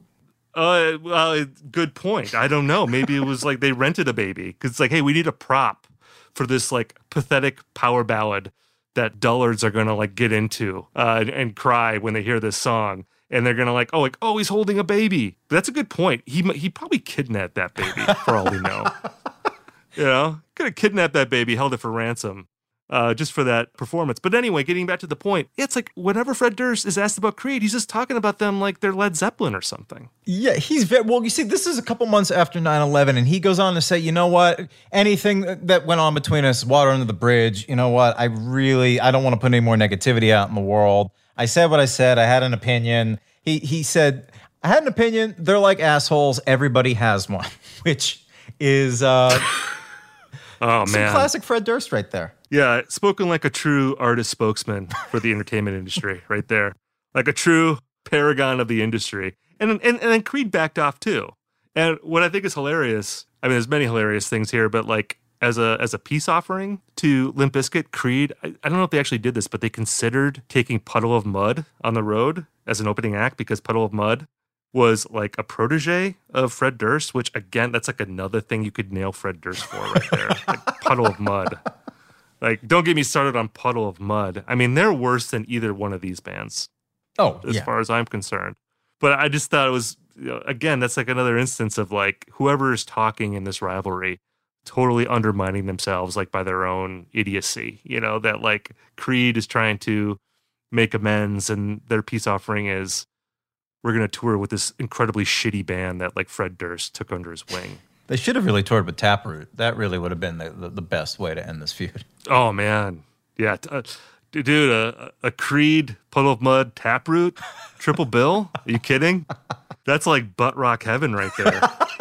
Good point. I don't know. Maybe it was like they rented a baby because it's like, hey, we need a prop for this like pathetic power ballad that dullards are gonna like get into and cry when they hear this song, and they're gonna like, oh, he's holding a baby. But that's a good point. He probably kidnapped that baby for all we know. Could have kidnapped that baby, held it for ransom, just for that performance. But anyway, getting back to the point, it's like whenever Fred Durst is asked about Creed, he's just talking about them like they're Led Zeppelin or something. Yeah, he's very well. You see, this is a couple months after 9/11, and he goes on to say, you know what? Anything that went on between us, water under the bridge. You know what? I don't want to put any more negativity out in the world. I said what I said. I had an opinion. He said, I had an opinion. They're like assholes. Everybody has one, which is some classic Fred Durst right there. Yeah, spoken like a true artist spokesman for the entertainment industry right there. Like a true paragon of the industry. And then Creed backed off too. And what I think is hilarious, I mean, there's many hilarious things here, but like as a peace offering to Limp Bizkit, Creed, I don't know if they actually did this, but they considered taking Puddle of Mudd on the road as an opening act because Puddle of Mudd was like a protege of Fred Durst, which again, that's like another thing you could nail Fred Durst for right there. Like Puddle of Mudd. Like, don't get me started on Puddle of Mudd. I mean, they're worse than either one of these bands. As far as I'm concerned. But I just thought it was, again, that's like another instance of like whoever is talking in this rivalry totally undermining themselves like by their own idiocy. That like Creed is trying to make amends and their peace offering is we're going to tour with this incredibly shitty band that like Fred Durst took under his wing. They should have really toured with Taproot. That really would have been the best way to end this feud. Oh, man. Yeah. Dude, a Creed, Puddle of Mudd, Taproot, triple bill? Are you kidding? That's like butt rock heaven right there.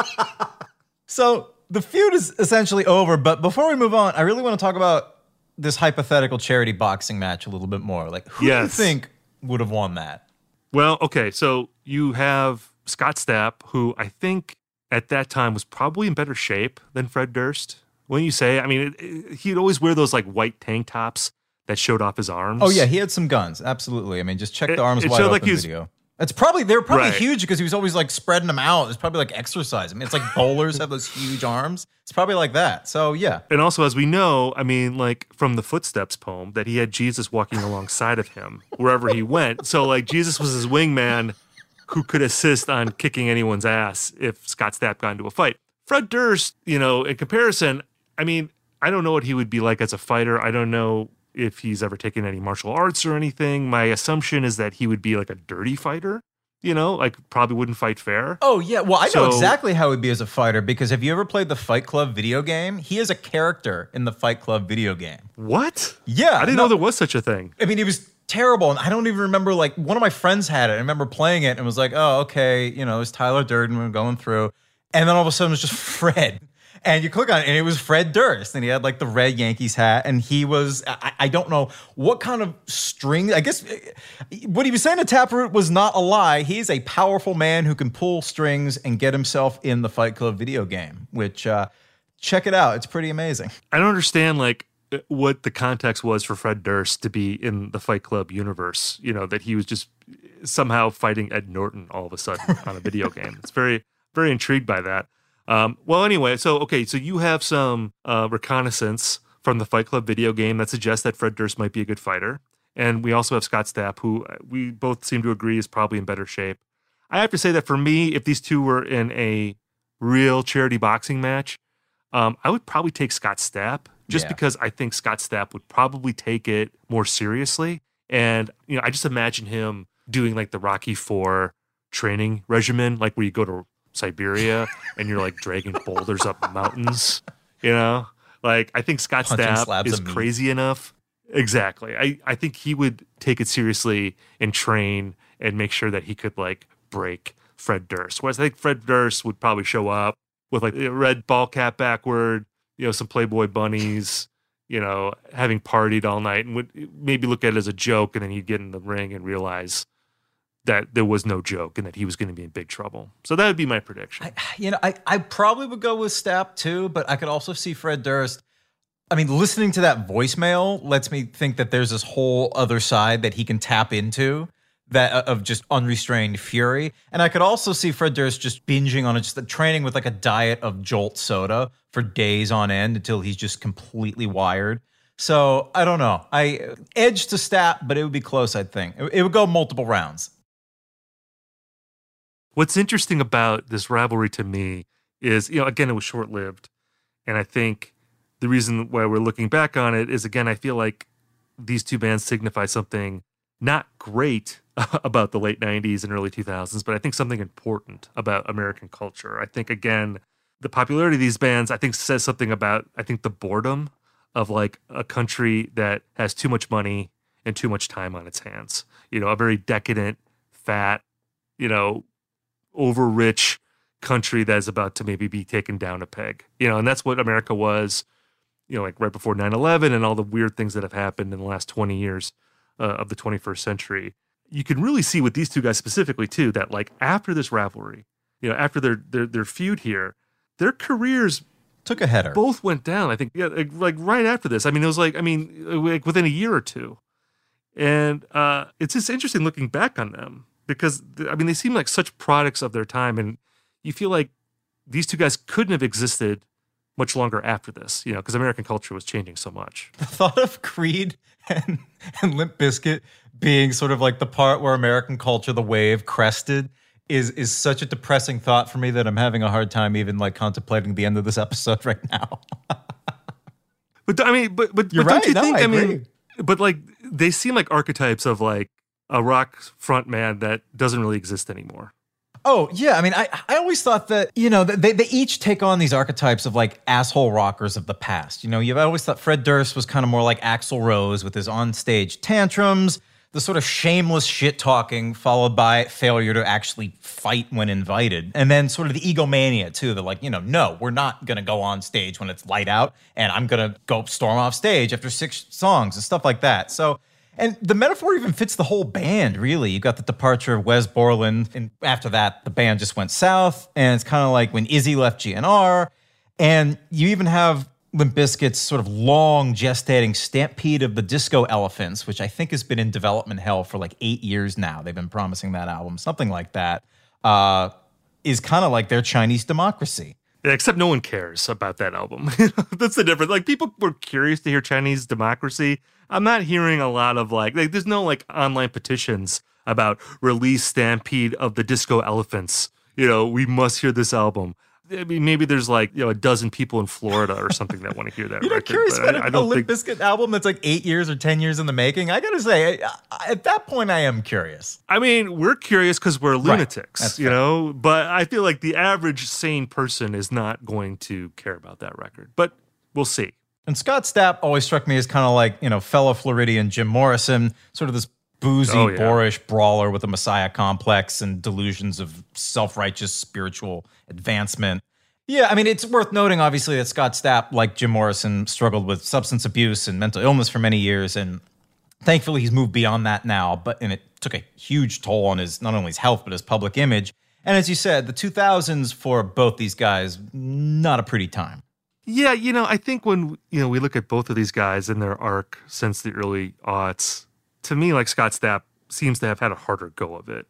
So the feud is essentially over, but before we move on, I really want to talk about this hypothetical charity boxing match a little bit more. Like, who do you think would have won that? Well, okay, so you have Scott Stapp, who I think at that time was probably in better shape than Fred Durst. Wouldn't you say? I mean, he'd always wear those like white tank tops that showed off his arms. Oh yeah, he had some guns. Absolutely. I mean, just check the arms wide open video. They were probably huge because he was always like spreading them out. It's probably like exercise. I mean, it's like bowlers have those huge arms. It's probably like that. So yeah. And also, as we know, I mean, like from the Footsteps poem, that he had Jesus walking alongside of him wherever he went. So like Jesus was his wingman who could assist on kicking anyone's ass if Scott Stapp got into a fight. Fred Durst, in comparison, I mean, I don't know what he would be like as a fighter. I don't know if he's ever taken any martial arts or anything. My assumption is that he would be like a dirty fighter, like probably wouldn't fight fair. Oh, yeah. Well, I know exactly how he'd be as a fighter because have you ever played the Fight Club video game? He is a character in the Fight Club video game. What? Yeah. I didn't know there was such a thing. I mean, he was terrible. And I don't even remember, like, one of my friends had it. I remember playing it and was like, oh, okay, it was Tyler Durden. We're going through. And then all of a sudden it was just Fred. And you click on it and it was Fred Durst. And he had like the red Yankees hat. And he was, I don't know what kind of string. I guess what he was saying to Taproot was not a lie. He's a powerful man who can pull strings and get himself in the Fight Club video game, which check it out. It's pretty amazing. I don't understand like what the context was for Fred Durst to be in the Fight Club universe, that he was just somehow fighting Ed Norton all of a sudden on a video game. It's very, very intrigued by that. Well, anyway, so you have some reconnaissance from the Fight Club video game that suggests that Fred Durst might be a good fighter. And we also have Scott Stapp, who we both seem to agree is probably in better shape. I have to say that for me, if these two were in a real charity boxing match, I would probably take Scott Stapp just because I think Scott Stapp would probably take it more seriously. And, I just imagine him doing like the Rocky IV training regimen, like where you go to Siberia and you're like dragging boulders up mountains, like I think Scott Stapp is crazy enough. Exactly. I think he would take it seriously and train and make sure that he could like break Fred Durst. Whereas I think Fred Durst would probably show up with like a red ball cap backward, some Playboy bunnies, having partied all night, and would maybe look at it as a joke, and then he'd get in the ring and realize that there was no joke and that he was going to be in big trouble. So that would be my prediction. I probably would go with Stapp too, but I could also see Fred Durst. I mean, listening to that voicemail lets me think that there's this whole other side that he can tap into, that of just unrestrained fury. And I could also see Fred Durst just binging on it, just training with like a diet of Jolt soda for days on end until he's just completely wired. So I don't know. I edge to Stapp, but it would be close, I think. It would go multiple rounds. What's interesting about this rivalry to me is, again, it was short-lived. And I think the reason why we're looking back on it is, again, I feel like these two bands signify something not great about the late 90s and early 2000s, but I think something important about American culture. I think, again, the popularity of these bands, I think, says something about, the boredom of like a country that has too much money and too much time on its hands. A very decadent, fat, over-rich country that is about to maybe be taken down a peg. And that's what America was, like right before 9/11 and all the weird things that have happened in the last 20 years of the 21st century. You can really see with these two guys specifically too, that like after this rivalry, after their feud here, their careers took a header. Both went down. I think, like right after this. I mean, it was like within a year or two. And it's just interesting looking back on them because, they seem like such products of their time. And you feel like these two guys couldn't have existed much longer after this, because American culture was changing so much. The thought of Creed and Limp Bizkit being sort of like the part where American culture, the wave crested, is such a depressing thought for me that I'm having a hard time even like contemplating the end of this episode right now. But You're right. Don't you think? I agree. But like they seem like archetypes of like a rock front man that doesn't really exist anymore. Oh, yeah. I always thought that, they each take on these archetypes of like asshole rockers of the past. You've always thought Fred Durst was kind of more like Axl Rose with his onstage tantrums, the sort of shameless shit talking followed by failure to actually fight when invited. And then sort of the egomania too. They're like, no, we're not going to go on stage when it's light out and I'm going to go storm off stage after 6 songs and stuff like that. So, and the metaphor even fits the whole band, really. You got the departure of Wes Borland, and after that, the band just went south, and it's kind of like when Izzy left GNR, and you even have Limp Bizkit's sort of long gestating Stampede of the Disco Elephants, which I think has been in development hell for like 8 years now. They've been promising that album, something like that, is kind of like their Chinese Democracy. Yeah, except no one cares about that album. That's the difference. Like, people were curious to hear Chinese Democracy. I'm not hearing a lot of like there's no like online petitions about release Stampede of the Disco Elephants. We must hear this album. Maybe there's like a dozen people in Florida or something that want to hear that. You're not curious about a Limp Bizkit album that's like 8 years or 10 years in the making? I gotta say, at that point, I am curious. We're curious because we're lunatics, Right. But I feel like the average sane person is not going to care about that record. But we'll see. And Scott Stapp always struck me as kind of like, fellow Floridian Jim Morrison, sort of this boozy, boorish brawler with a messiah complex and delusions of self-righteous spiritual advancement. Yeah, it's worth noting, obviously, that Scott Stapp, like Jim Morrison, struggled with substance abuse and mental illness for many years, and thankfully he's moved beyond that now, and it took a huge toll on not only his health, but his public image. And as you said, the 2000s for both these guys, not a pretty time. Yeah, I think when, we look at both of these guys and their arc since the early aughts, to me, like Scott Stapp seems to have had a harder go of it.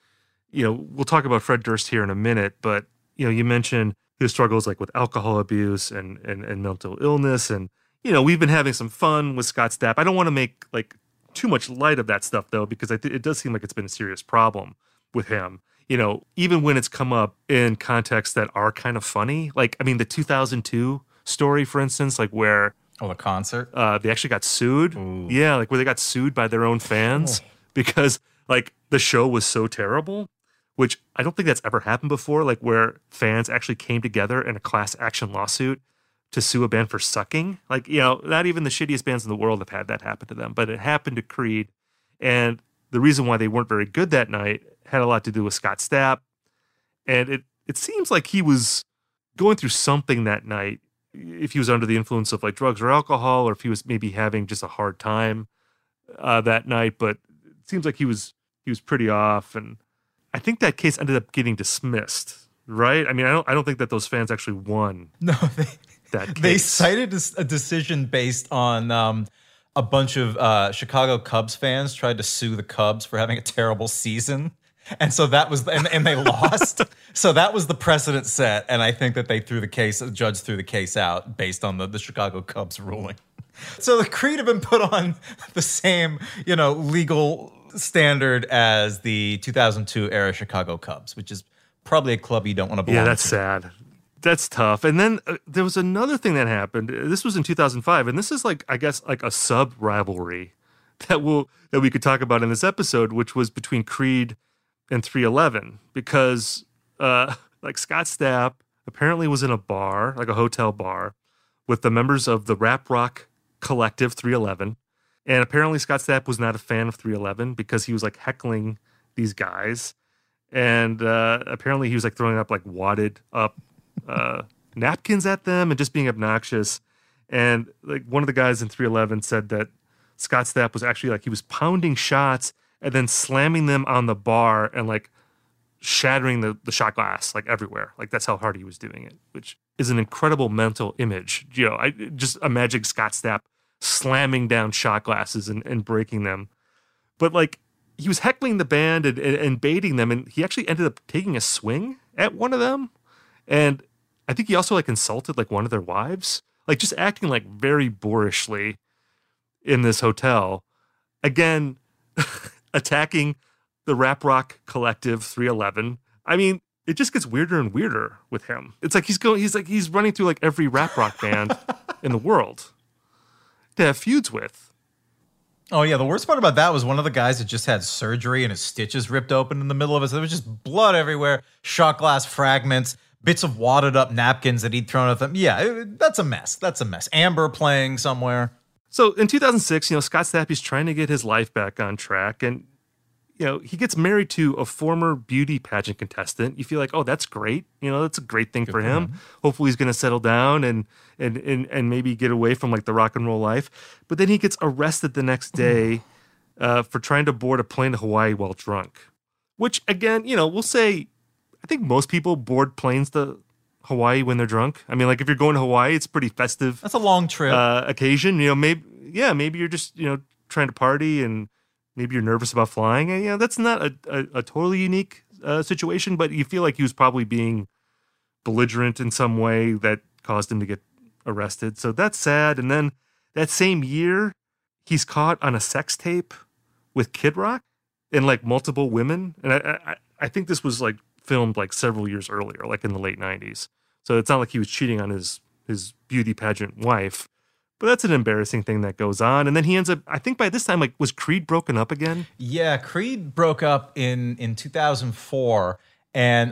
We'll talk about Fred Durst here in a minute, but, you mentioned his struggles like with alcohol abuse and mental illness. And, we've been having some fun with Scott Stapp. I don't want to make like too much light of that stuff though, because it does seem like it's been a serious problem with him. Even when it's come up in contexts that are kind of funny, like, the 2002 story, for instance, like where... Oh, the concert? They actually got sued. Ooh. Yeah, like where they got sued by their own fans because like the show was so terrible, which I don't think that's ever happened before, like where fans actually came together in a class action lawsuit to sue a band for sucking. Like, not even the shittiest bands in the world have had that happen to them, but it happened to Creed. And the reason why they weren't very good that night had a lot to do with Scott Stapp. And it seems like he was going through something that night, if he was under the influence of like drugs or alcohol, or if he was maybe having just a hard time that night. But it seems like he was pretty off, and I think that case ended up getting dismissed, right? I mean, I don't think that those fans actually won. No, that case. They cited a decision based on a bunch of Chicago Cubs fans tried to sue the Cubs for having a terrible season. And so that was, and they lost. So that was the precedent set. And I think that the judge threw the case out based on the Chicago Cubs ruling. So the Creed have been put on the same, legal standard as the 2002 era Chicago Cubs, which is probably a club you don't want to belong to. Yeah, that's sad. That's tough. And then there was another thing that happened. This was in 2005, and this is like a sub rivalry that we could talk about in this episode, which was between Creed and 311, because like Scott Stapp apparently was in a bar, like a hotel bar, with the members of the rap rock collective 311. And apparently Scott Stapp was not a fan of 311 because he was like heckling these guys. And apparently he was like throwing up like wadded up napkins at them and just being obnoxious. And like one of the guys in 311 said that Scott Stapp was actually like, he was pounding shots and then slamming them on the bar and like shattering the shot glass like everywhere. Like that's how hard he was doing it, which is an incredible mental image. I just imagine Scott Stapp slamming down shot glasses and breaking them. But like he was heckling the band and baiting them, and he actually ended up taking a swing at one of them. And I think he also like insulted like one of their wives, like just acting like very boorishly in this hotel. Again, attacking the rap rock collective 311. I mean, it just gets weirder and weirder with him. It's like he's running through like every rap rock band in the world to have feuds with. Oh yeah, the worst part about that was one of the guys that just had surgery and his stitches ripped open in the middle of it. So there was just blood everywhere, shot glass fragments, bits of wadded up napkins that he'd thrown at them. Yeah, that's a mess. That's a mess. Amber playing somewhere. So in 2006, Scott Stapp's trying to get his life back on track, and he gets married to a former beauty pageant contestant. You feel like, oh, that's great. That's a great thing for him. Hopefully he's going to settle down and maybe get away from like the rock and roll life. But then he gets arrested the next day for trying to board a plane to Hawaii while drunk, which again, we'll say, I think most people board planes to Hawaii when they're drunk. I mean, like if you're going to Hawaii, it's a pretty festive. That's a long trip occasion. Maybe you're just, trying to party and maybe you're nervous about flying. And, that's not a totally unique situation, but you feel like he was probably being belligerent in some way that caused him to get arrested. So that's sad. And then that same year, he's caught on a sex tape with Kid Rock and like multiple women. And I think this was like filmed like several years earlier, like in the late 90s. So it's not like he was cheating on his beauty pageant wife. But that's an embarrassing thing that goes on. And then he ends up, I think by this time, like, was Creed broken up again? Yeah, Creed broke up in 2004. And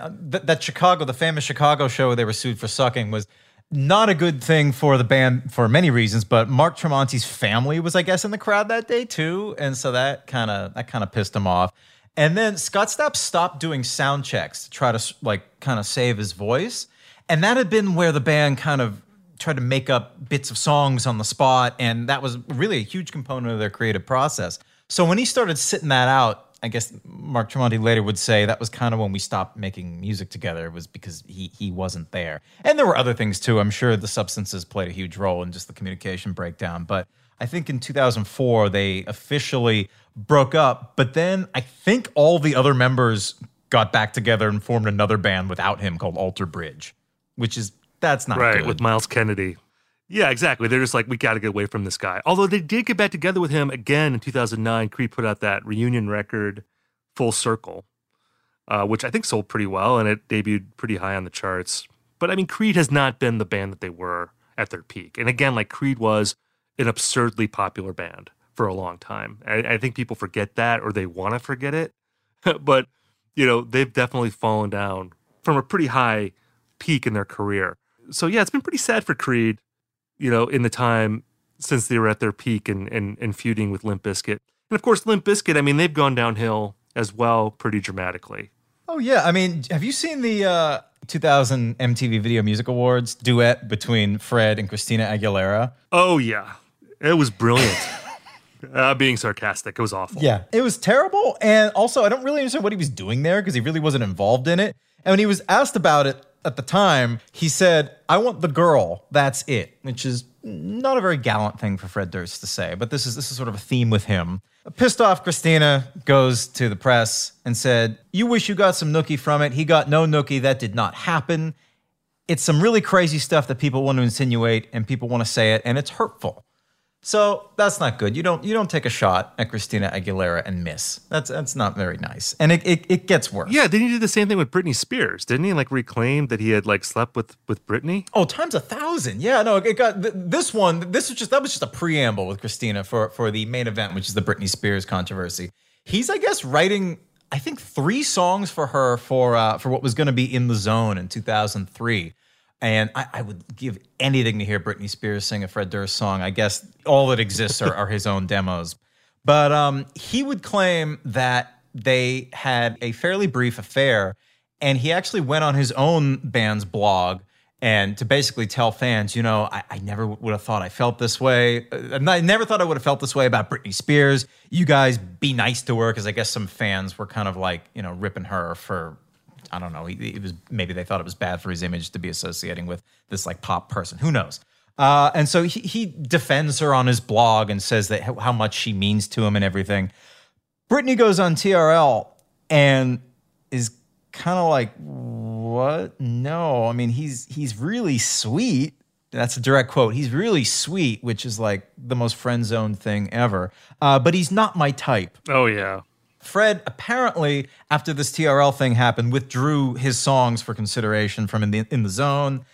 the famous Chicago show where they were sued for sucking was not a good thing for the band for many reasons. But Mark Tremonti's family was, I guess, in the crowd that day too. And so that kind of pissed him off. And then Scott Stapp stopped doing sound checks to try to like kind of save his voice. And that had been where the band kind of tried to make up bits of songs on the spot, and that was really a huge component of their creative process. So when he started sitting that out, I guess Mark Tremonti later would say that was kind of when we stopped making music together. It was because he wasn't there. And there were other things too. I'm sure the substances played a huge role in just the communication breakdown. But I think in 2004, they officially broke up. But then I think all the other members got back together and formed another band without him called Alter Bridge, that's not right, good. With Miles Kennedy. Yeah, exactly. They're just like, we got to get away from this guy. Although they did get back together with him again in 2009. Creed put out that reunion record, Full Circle, which I think sold pretty well, and it debuted pretty high on the charts. But I mean, Creed has not been the band that they were at their peak. And again, like Creed was an absurdly popular band for a long time. I think people forget that, or they want to forget it. But, they've definitely fallen down from a pretty high peak in their career. So yeah, it's been pretty sad for Creed, in the time since they were at their peak and feuding with Limp Bizkit. And of course, Limp Bizkit, I mean, they've gone downhill as well pretty dramatically. Oh, yeah. I mean, have you seen the 2000 MTV Video Music Awards duet between Fred and Christina Aguilera? Oh, yeah. It was brilliant. Being sarcastic, it was awful. Yeah, it was terrible. And also, I don't really understand what he was doing there because he really wasn't involved in it. And when he was asked about it at the time, he said, "I want the girl, that's it," which is not a very gallant thing for Fred Durst to say. But this is sort of a theme with him. A pissed off Christina goes to the press and said, "You wish you got some nookie from it. He got no nookie. That did not happen. It's some really crazy stuff that people want to insinuate and people want to say it, and it's hurtful." So that's not good. You don't take a shot at Christina Aguilera and miss. That's not very nice. And it gets worse. Yeah, didn't he do the same thing with Britney Spears? Didn't he reclaim that he had slept with Britney? Oh, times 1,000. Yeah, no, it got this one. That was just a preamble with Christina for the main event, which is the Britney Spears controversy. He's, I guess, writing, I think, 3 songs for her for what was going to be In the Zone in 2003. And I would give anything to hear Britney Spears sing a Fred Durst song. I guess all that exists are his own demos. But he would claim that they had a fairly brief affair, and he actually went on his own band's blog and to basically tell fans, I never would have thought I felt this way. I never thought I would have felt this way about Britney Spears. You guys be nice to her, because I guess some fans were kind of ripping her for, I don't know. Maybe they thought it was bad for his image to be associating with this pop person. Who knows? And so he defends her on his blog and says that how much she means to him and everything. Britney goes on TRL and is kind of like, what? No, I mean, he's really sweet. That's a direct quote. He's really sweet, which is the most friend zone thing ever. But he's not my type. Oh, yeah. Fred, apparently, after this TRL thing happened, withdrew his songs for consideration from In the Zone.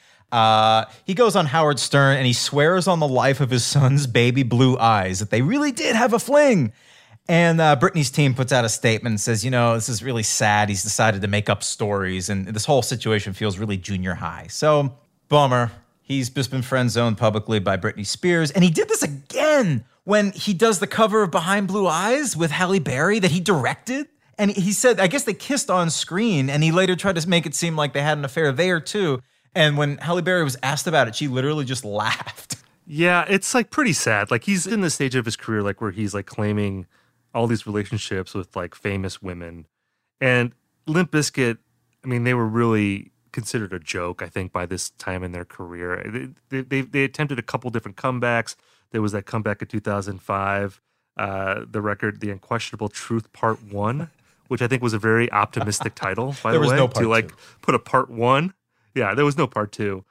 He goes on Howard Stern and he swears on the life of his son's baby blue eyes that they really did have a fling. And Britney's team puts out a statement and says, this is really sad. He's decided to make up stories, and this whole situation feels really junior high. So, bummer. He's just been friend-zoned publicly by Britney Spears. And he did this again when he does the cover of Behind Blue Eyes with Halle Berry that he directed. And he said, I guess they kissed on screen, and he later tried to make it seem like they had an affair there too. And when Halle Berry was asked about it, she literally just laughed. Yeah, it's pretty sad. He's in the stage of his career where he's claiming all these relationships with famous women. And Limp Bizkit, I mean, they were really considered a joke, I think, by this time in their career. They attempted a couple different comebacks. There was that comeback in 2005, the record, The Unquestionable Truth Part 1, which I think was a very optimistic title, by the way. There was no part 2. Put a Part 1. Yeah, there was no Part 2.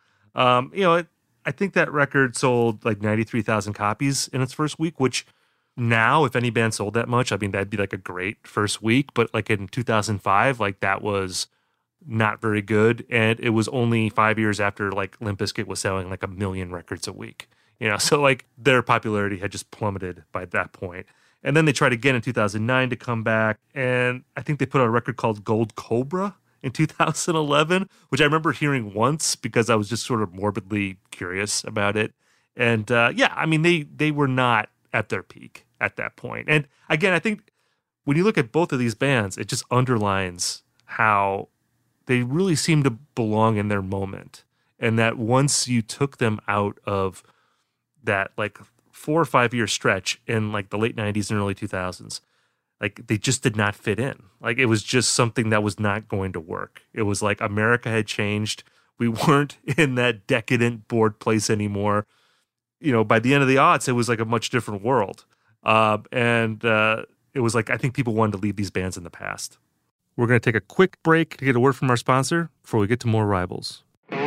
I think that record sold 93,000 copies in its first week, which now, if any band sold that much, I mean, that'd be a great first week. But in 2005, that was not very good. And it was only 5 years after Limp Bizkit was selling 1 million records a week. So their popularity had just plummeted by that point. And then they tried again in 2009 to come back. And I think they put out a record called Gold Cobra in 2011, which I remember hearing once because I was just sort of morbidly curious about it. And they were not at their peak at that point. And again, I think when you look at both of these bands, it just underlines how they really seem to belong in their moment. And that once you took them out of that 4 or 5 year stretch in the late 90s and early 2000s, they just did not fit in. It was just something that was not going to work. It was America had changed. We weren't in that decadent, bored place anymore. By the end of the aughts, it was a much different world. It was I think people wanted to leave these bands in the past. We're going to take a quick break to get a word from our sponsor before we get to more Rivals.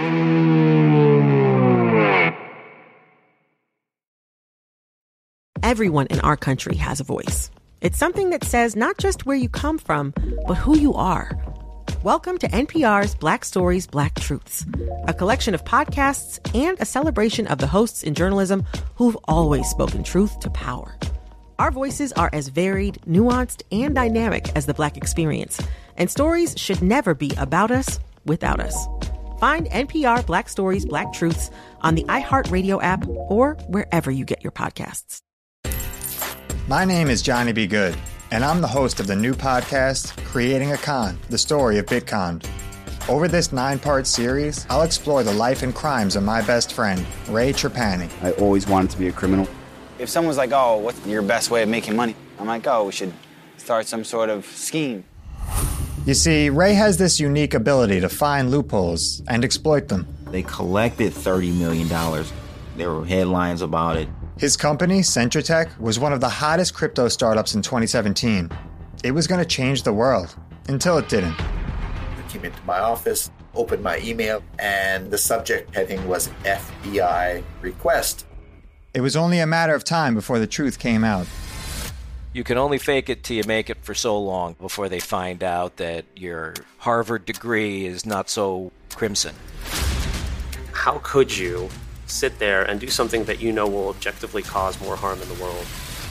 Everyone in our country has a voice. It's something that says not just where you come from, but who you are. Welcome to NPR's Black Stories, Black Truths, a collection of podcasts and a celebration of the hosts in journalism who've always spoken truth to power. Our voices are as varied, nuanced, and dynamic as the Black experience, and stories should never be about us without us. Find NPR Black Stories, Black Truths on the iHeartRadio app or wherever you get your podcasts. My name is Johnny B. Good. and I'm the host of the new podcast, Creating a Con, the story of Bitcon. Over this 9-part series, I'll explore the life and crimes of my best friend, Ray Trapani. I always wanted to be a criminal. If someone's like, oh, what's your best way of making money? I'm like, oh, we should start some sort of scheme. You see, Ray has this unique ability to find loopholes and exploit them. They collected $30 million. There were headlines about it. His company, Centratech, was one of the hottest crypto startups in 2017. It was going to change the world, until it didn't. I came into my office, opened my email, and the subject heading was FBI request. It was only a matter of time before the truth came out. You can only fake it till you make it for so long before they find out that your Harvard degree is not so crimson. How could you sit there and do something that you know will objectively cause more harm in the world?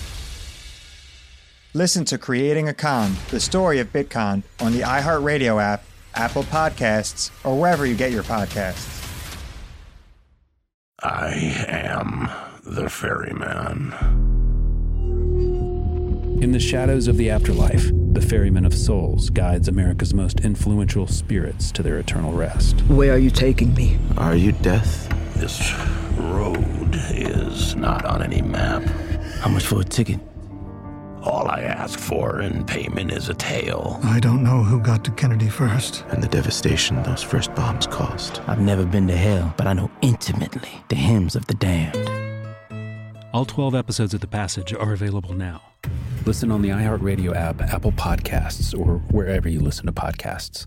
Listen to Creating a Con, the story of Bitcon, on the iHeartRadio app, Apple Podcasts, or wherever you get your podcasts. I am the ferryman. In the shadows of the afterlife, the Ferryman of Souls guides America's most influential spirits to their eternal rest. Where are you taking me? Are you death? This road is not on any map. How much for a ticket? All I ask for in payment is a tale. I don't know who got to Kennedy first. And the devastation those first bombs caused. I've never been to hell, but I know intimately the hymns of the damned. All 12 episodes of The Passage are available now. Listen on the iHeartRadio app, Apple Podcasts, or wherever you listen to podcasts.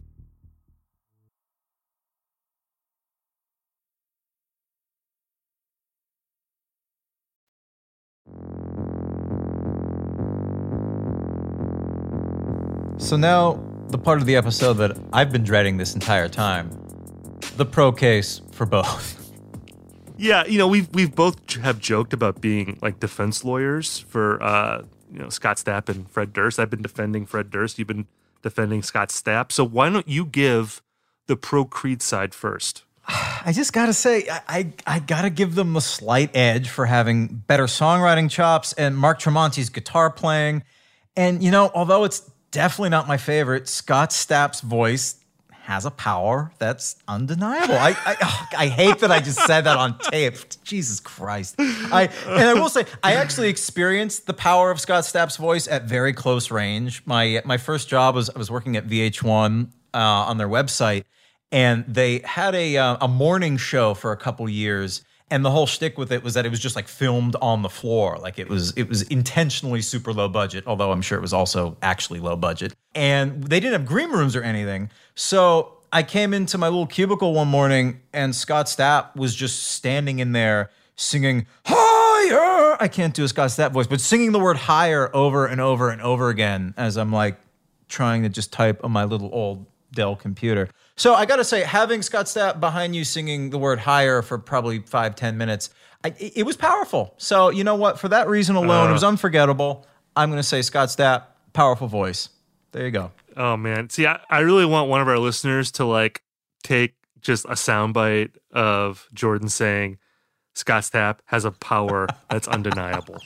So now, the part of the episode that I've been dreading this entire time, the pro case for both. Yeah, we've both have joked about being like defense lawyers for Scott Stapp and Fred Durst. I've been defending Fred Durst. You've been defending Scott Stapp. So why don't you give the pro Creed side first? I just gotta say, I gotta give them the slight edge for having better songwriting chops and Mark Tremonti's guitar playing. And although it's definitely not my favorite, Scott Stapp's voice has a power that's undeniable. I hate that I just said that on tape. Jesus Christ. I will say, I actually experienced the power of Scott Stapp's voice at very close range. My first job was I was working at VH1 on their website, and they had a morning show for a couple years. And the whole shtick with it was that it was just like filmed on the floor. Like it was intentionally super low budget, although I'm sure it was also actually low budget. And they didn't have green rooms or anything. So I came into my little cubicle one morning and Scott Stapp was just standing in there singing higher. I can't do a Scott Stapp voice, but singing the word higher over and over and over again as I'm like trying to just type on my little old Dell computer. So I got to say, having Scott Stapp behind you singing the word higher for probably 5-10 minutes, it was powerful. So you know what? For that reason alone, it was unforgettable. I'm going to say Scott Stapp, powerful voice. There you go. Oh, man. See, I really want one of our listeners to take just a soundbite of Jordan saying Scott Stapp has a power that's undeniable.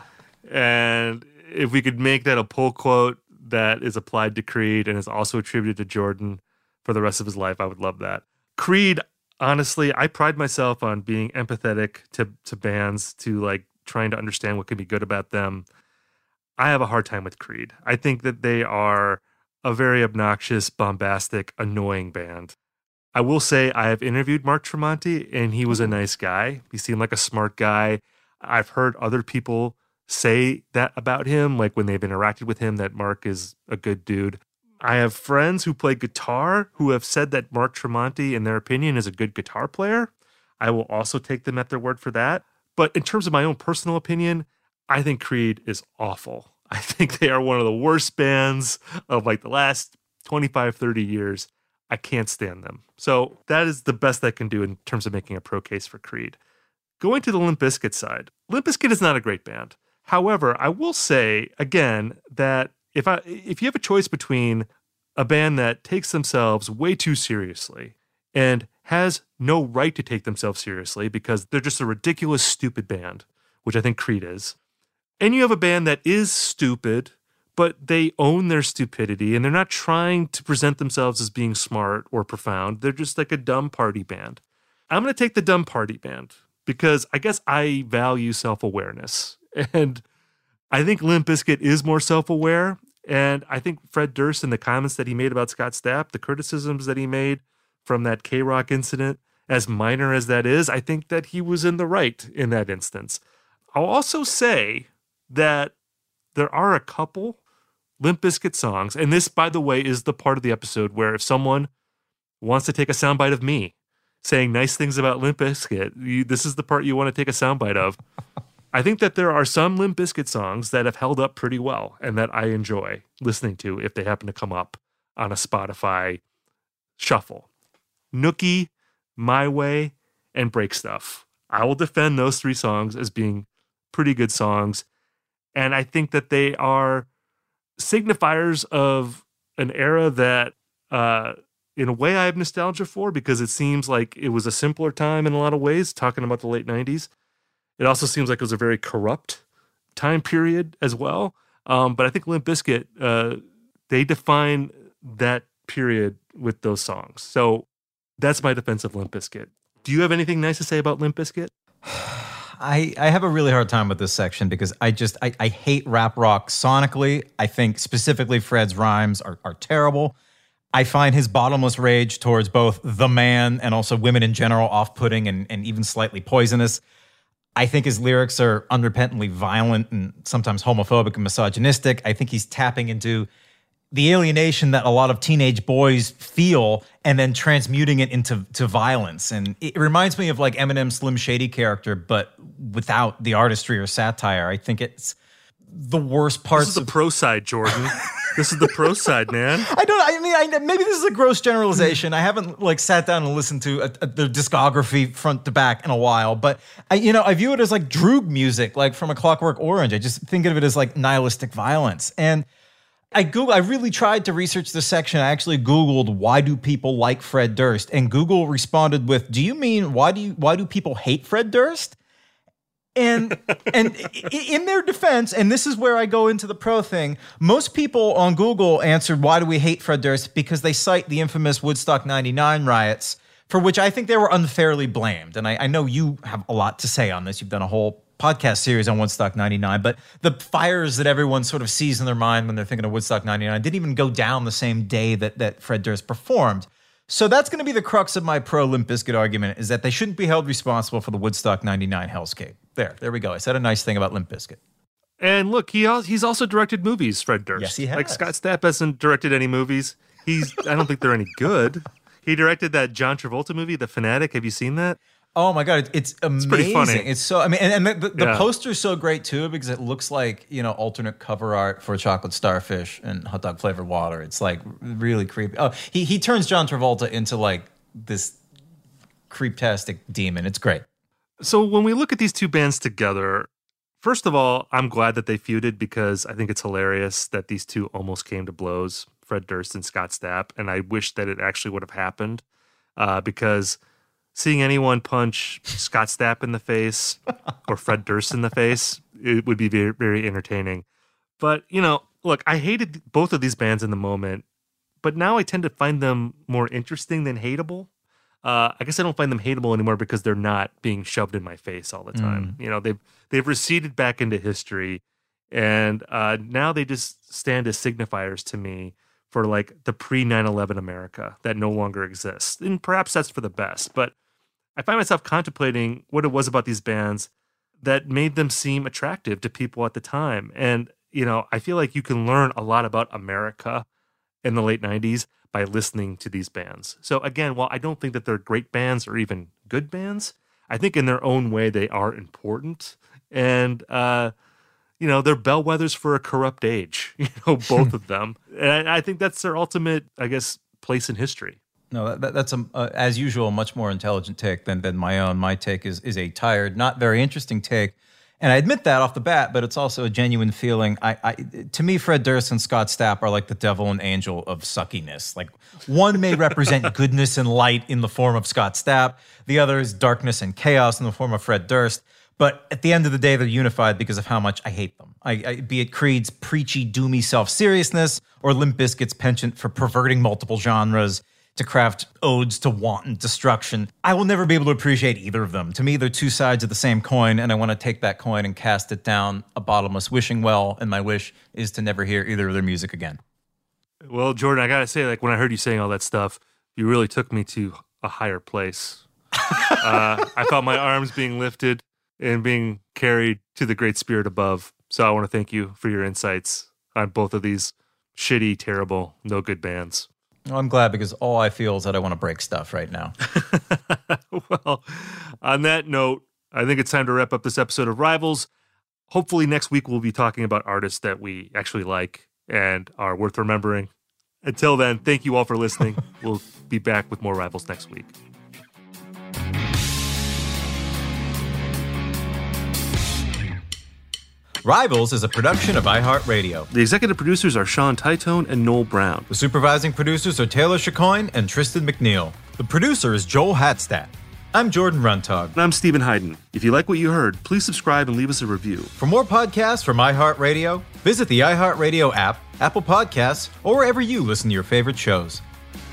And if we could make that a pull quote that is applied to Creed and is also attributed to Jordan for the rest of his life, I would love that. Creed, honestly, I pride myself on being empathetic to bands, to trying to understand what can be good about them. I have a hard time with Creed. I think that they are a very obnoxious, bombastic, annoying band. I will say I have interviewed Mark Tremonti, and he was a nice guy. He seemed like a smart guy. I've heard other people say that about him, like when they've interacted with him, that Mark is a good dude. I have friends who play guitar who have said that Mark Tremonti, in their opinion, is a good guitar player. I will also take them at their word for that. But in terms of my own personal opinion, I think Creed is awful. I think they are one of the worst bands of the last 25, 30 years. I can't stand them. So that is the best I can do in terms of making a pro case for Creed. Going to the Limp Bizkit side, Limp Bizkit is not a great band. However, I will say, again, that if you have a choice between a band that takes themselves way too seriously and has no right to take themselves seriously because they're just a ridiculous, stupid band, which I think Creed is, and you have a band that is stupid but they own their stupidity, and they're not trying to present themselves as being smart or profound. They're just like a dumb party band. I'm going to take the dumb party band because I guess I value self-awareness. And I think Limp Bizkit is more self-aware. And I think Fred Durst and the comments that he made about Scott Stapp, the criticisms that he made from that K-Rock incident, as minor as that is, I think that he was in the right in that instance. I'll also say that there are a couple Limp Bizkit songs, and this, by the way, is the part of the episode where if someone wants to take a soundbite of me saying nice things about Limp Bizkit, this is the part you want to take a soundbite of. I think that there are some Limp Bizkit songs that have held up pretty well and that I enjoy listening to if they happen to come up on a Spotify shuffle. Nookie, My Way, and Break Stuff. I will defend those 3 songs as being pretty good songs. And I think that they are signifiers of an era that, in a way, I have nostalgia for because it seems like it was a simpler time in a lot of ways, talking about the late 90s. It also seems like it was a very corrupt time period as well. But I think Limp Bizkit, they define that period with those songs. So that's my defense of Limp Bizkit. Do you have anything nice to say about Limp Bizkit? I have a really hard time with this section because I hate rap rock sonically. I think specifically Fred's rhymes are terrible. I find his bottomless rage towards both the man and also women in general off-putting and even slightly poisonous. I think his lyrics are unrepentantly violent and sometimes homophobic and misogynistic. I think he's tapping into the alienation that a lot of teenage boys feel and then transmuting it into violence. And it reminds me of like Eminem's Slim Shady character, but without the artistry or satire. I think it's the worst parts. This is the pro side, Jordan. This is the pro side, man. Maybe this is a gross generalization. I haven't like sat down and listened to the discography front to back in a while, but I view it as like Droog music, like from A Clockwork Orange. I just think of it as like nihilistic violence. And I really tried to research this section. I actually Googled, why do people like Fred Durst? And Google responded with, do you mean why do people hate Fred Durst? And in their defense, and this is where I go into the pro thing, most people on Google answered, why do we hate Fred Durst? Because they cite the infamous Woodstock 99 riots, for which I think they were unfairly blamed. And I know you have a lot to say on this. You've done a whole podcast series on Woodstock 99, but the fires that everyone sort of sees in their mind when they're thinking of Woodstock 99 didn't even go down the same day that Fred Durst performed. So that's going to be the crux of my pro Limp Bizkit argument, is that they shouldn't be held responsible for the Woodstock 99 hellscape. There we go. I said a nice thing about Limp Bizkit. And look, he's also directed movies, Fred Durst. Yes, he has. Like Scott Stapp hasn't directed any movies. I don't think they're any good. He directed that John Travolta movie, The Fanatic. Have you seen that? Oh my God, it's amazing. It's pretty funny. It's so, and the poster's so great too, because it looks like, alternate cover art for Chocolate Starfish and Hot Dog Flavored Water. It's like really creepy. Oh, he turns John Travolta into like this creeptastic demon. It's great. So when we look at these two bands together, first of all, I'm glad that they feuded because I think it's hilarious that these two almost came to blows, Fred Durst and Scott Stapp, and I wish that it actually would have happened because seeing anyone punch Scott Stapp in the face or Fred Durst in the face, it would be very, very entertaining. But, look, I hated both of these bands in the moment, but now I tend to find them more interesting than hateable. I guess I don't find them hateable anymore because they're not being shoved in my face all the time. They've receded back into history, and now they just stand as signifiers to me for like the pre-9/11 America that no longer exists. And perhaps that's for the best, but I find myself contemplating what it was about these bands that made them seem attractive to people at the time. And, I feel like you can learn a lot about America in the late 90s by listening to these bands. So again, while I don't think that they're great bands or even good bands, I think in their own way they are important. And, they're bellwethers for a corrupt age, both of them. And I think that's their ultimate, I guess, place in history. No, that's as usual, a much more intelligent take than my own. My take is a tired, not very interesting take. And I admit that off the bat, but it's also a genuine feeling. To me, Fred Durst and Scott Stapp are like the devil and angel of suckiness. Like one may represent goodness and light in the form of Scott Stapp. The other is darkness and chaos in the form of Fred Durst. But at the end of the day, they're unified because of how much I hate them. Be it Creed's preachy, doomy self-seriousness or Limp Bizkit's penchant for perverting multiple genres to craft odes to wanton destruction. I will never be able to appreciate either of them. To me, they're two sides of the same coin, and I want to take that coin and cast it down a bottomless wishing well, and my wish is to never hear either of their music again. Well, Jordan, I gotta say, like, when I heard you saying all that stuff, you really took me to a higher place. I felt my arms being lifted and being carried to the great spirit above. So I want to thank you for your insights on both of these shitty, terrible, no good bands. Well, I'm glad, because all I feel is that I want to break stuff right now. Well, on that note, I think it's time to wrap up this episode of Rivals. Hopefully next week we'll be talking about artists that we actually like and are worth remembering. Until then, thank you all for listening. We'll be back with more Rivals next week. Rivals is a production of iHeartRadio. The executive producers are Sean Titone and Noel Brown. The supervising producers are Taylor Chicoine and Tristan McNeil. The producer is Joel Hatstadt. I'm Jordan Runtagh. And I'm Stephen Hayden. If you like what you heard, please subscribe and leave us a review. For more podcasts from iHeartRadio, visit the iHeartRadio app, Apple Podcasts, or wherever you listen to your favorite shows.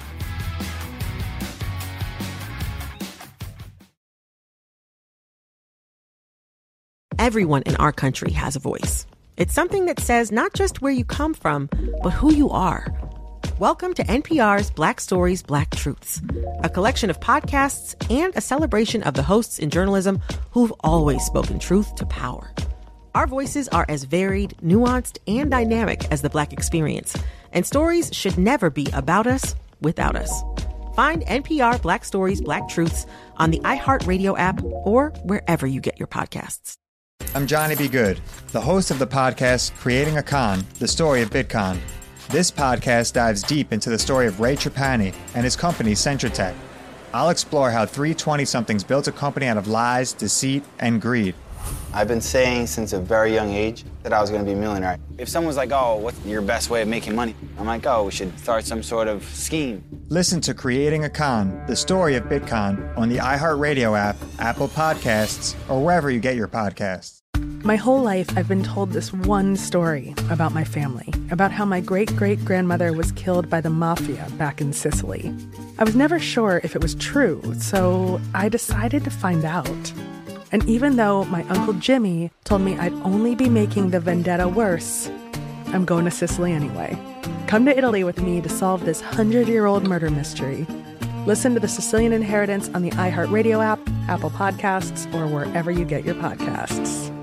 Everyone in our country has a voice. It's something that says not just where you come from, but who you are. Welcome to NPR's Black Stories, Black Truths, a collection of podcasts and a celebration of the hosts in journalism who've always spoken truth to power. Our voices are as varied, nuanced, and dynamic as the Black experience, and stories should never be about us without us. Find NPR Black Stories, Black Truths on the iHeartRadio app or wherever you get your podcasts. I'm Johnny B. Good, the host of the podcast Creating a Con, the story of Bitcon. This podcast dives deep into the story of Ray Trapani and his company, CentraTech. I'll explore how three 20-somethings built a company out of lies, deceit, and greed. I've been saying since a very young age that I was going to be a millionaire. If someone's like, oh, what's your best way of making money? I'm like, oh, we should start some sort of scheme. Listen to Creating a Con, the story of Bitcon on the iHeartRadio app, Apple Podcasts, or wherever you get your podcasts. My whole life, I've been told this one story about my family, about how my great-great-grandmother was killed by the mafia back in Sicily. I was never sure if it was true, so I decided to find out. And even though my Uncle Jimmy told me I'd only be making the vendetta worse, I'm going to Sicily anyway. Come to Italy with me to solve this 100-year-old murder mystery. Listen to The Sicilian Inheritance on the iHeartRadio app, Apple Podcasts, or wherever you get your podcasts.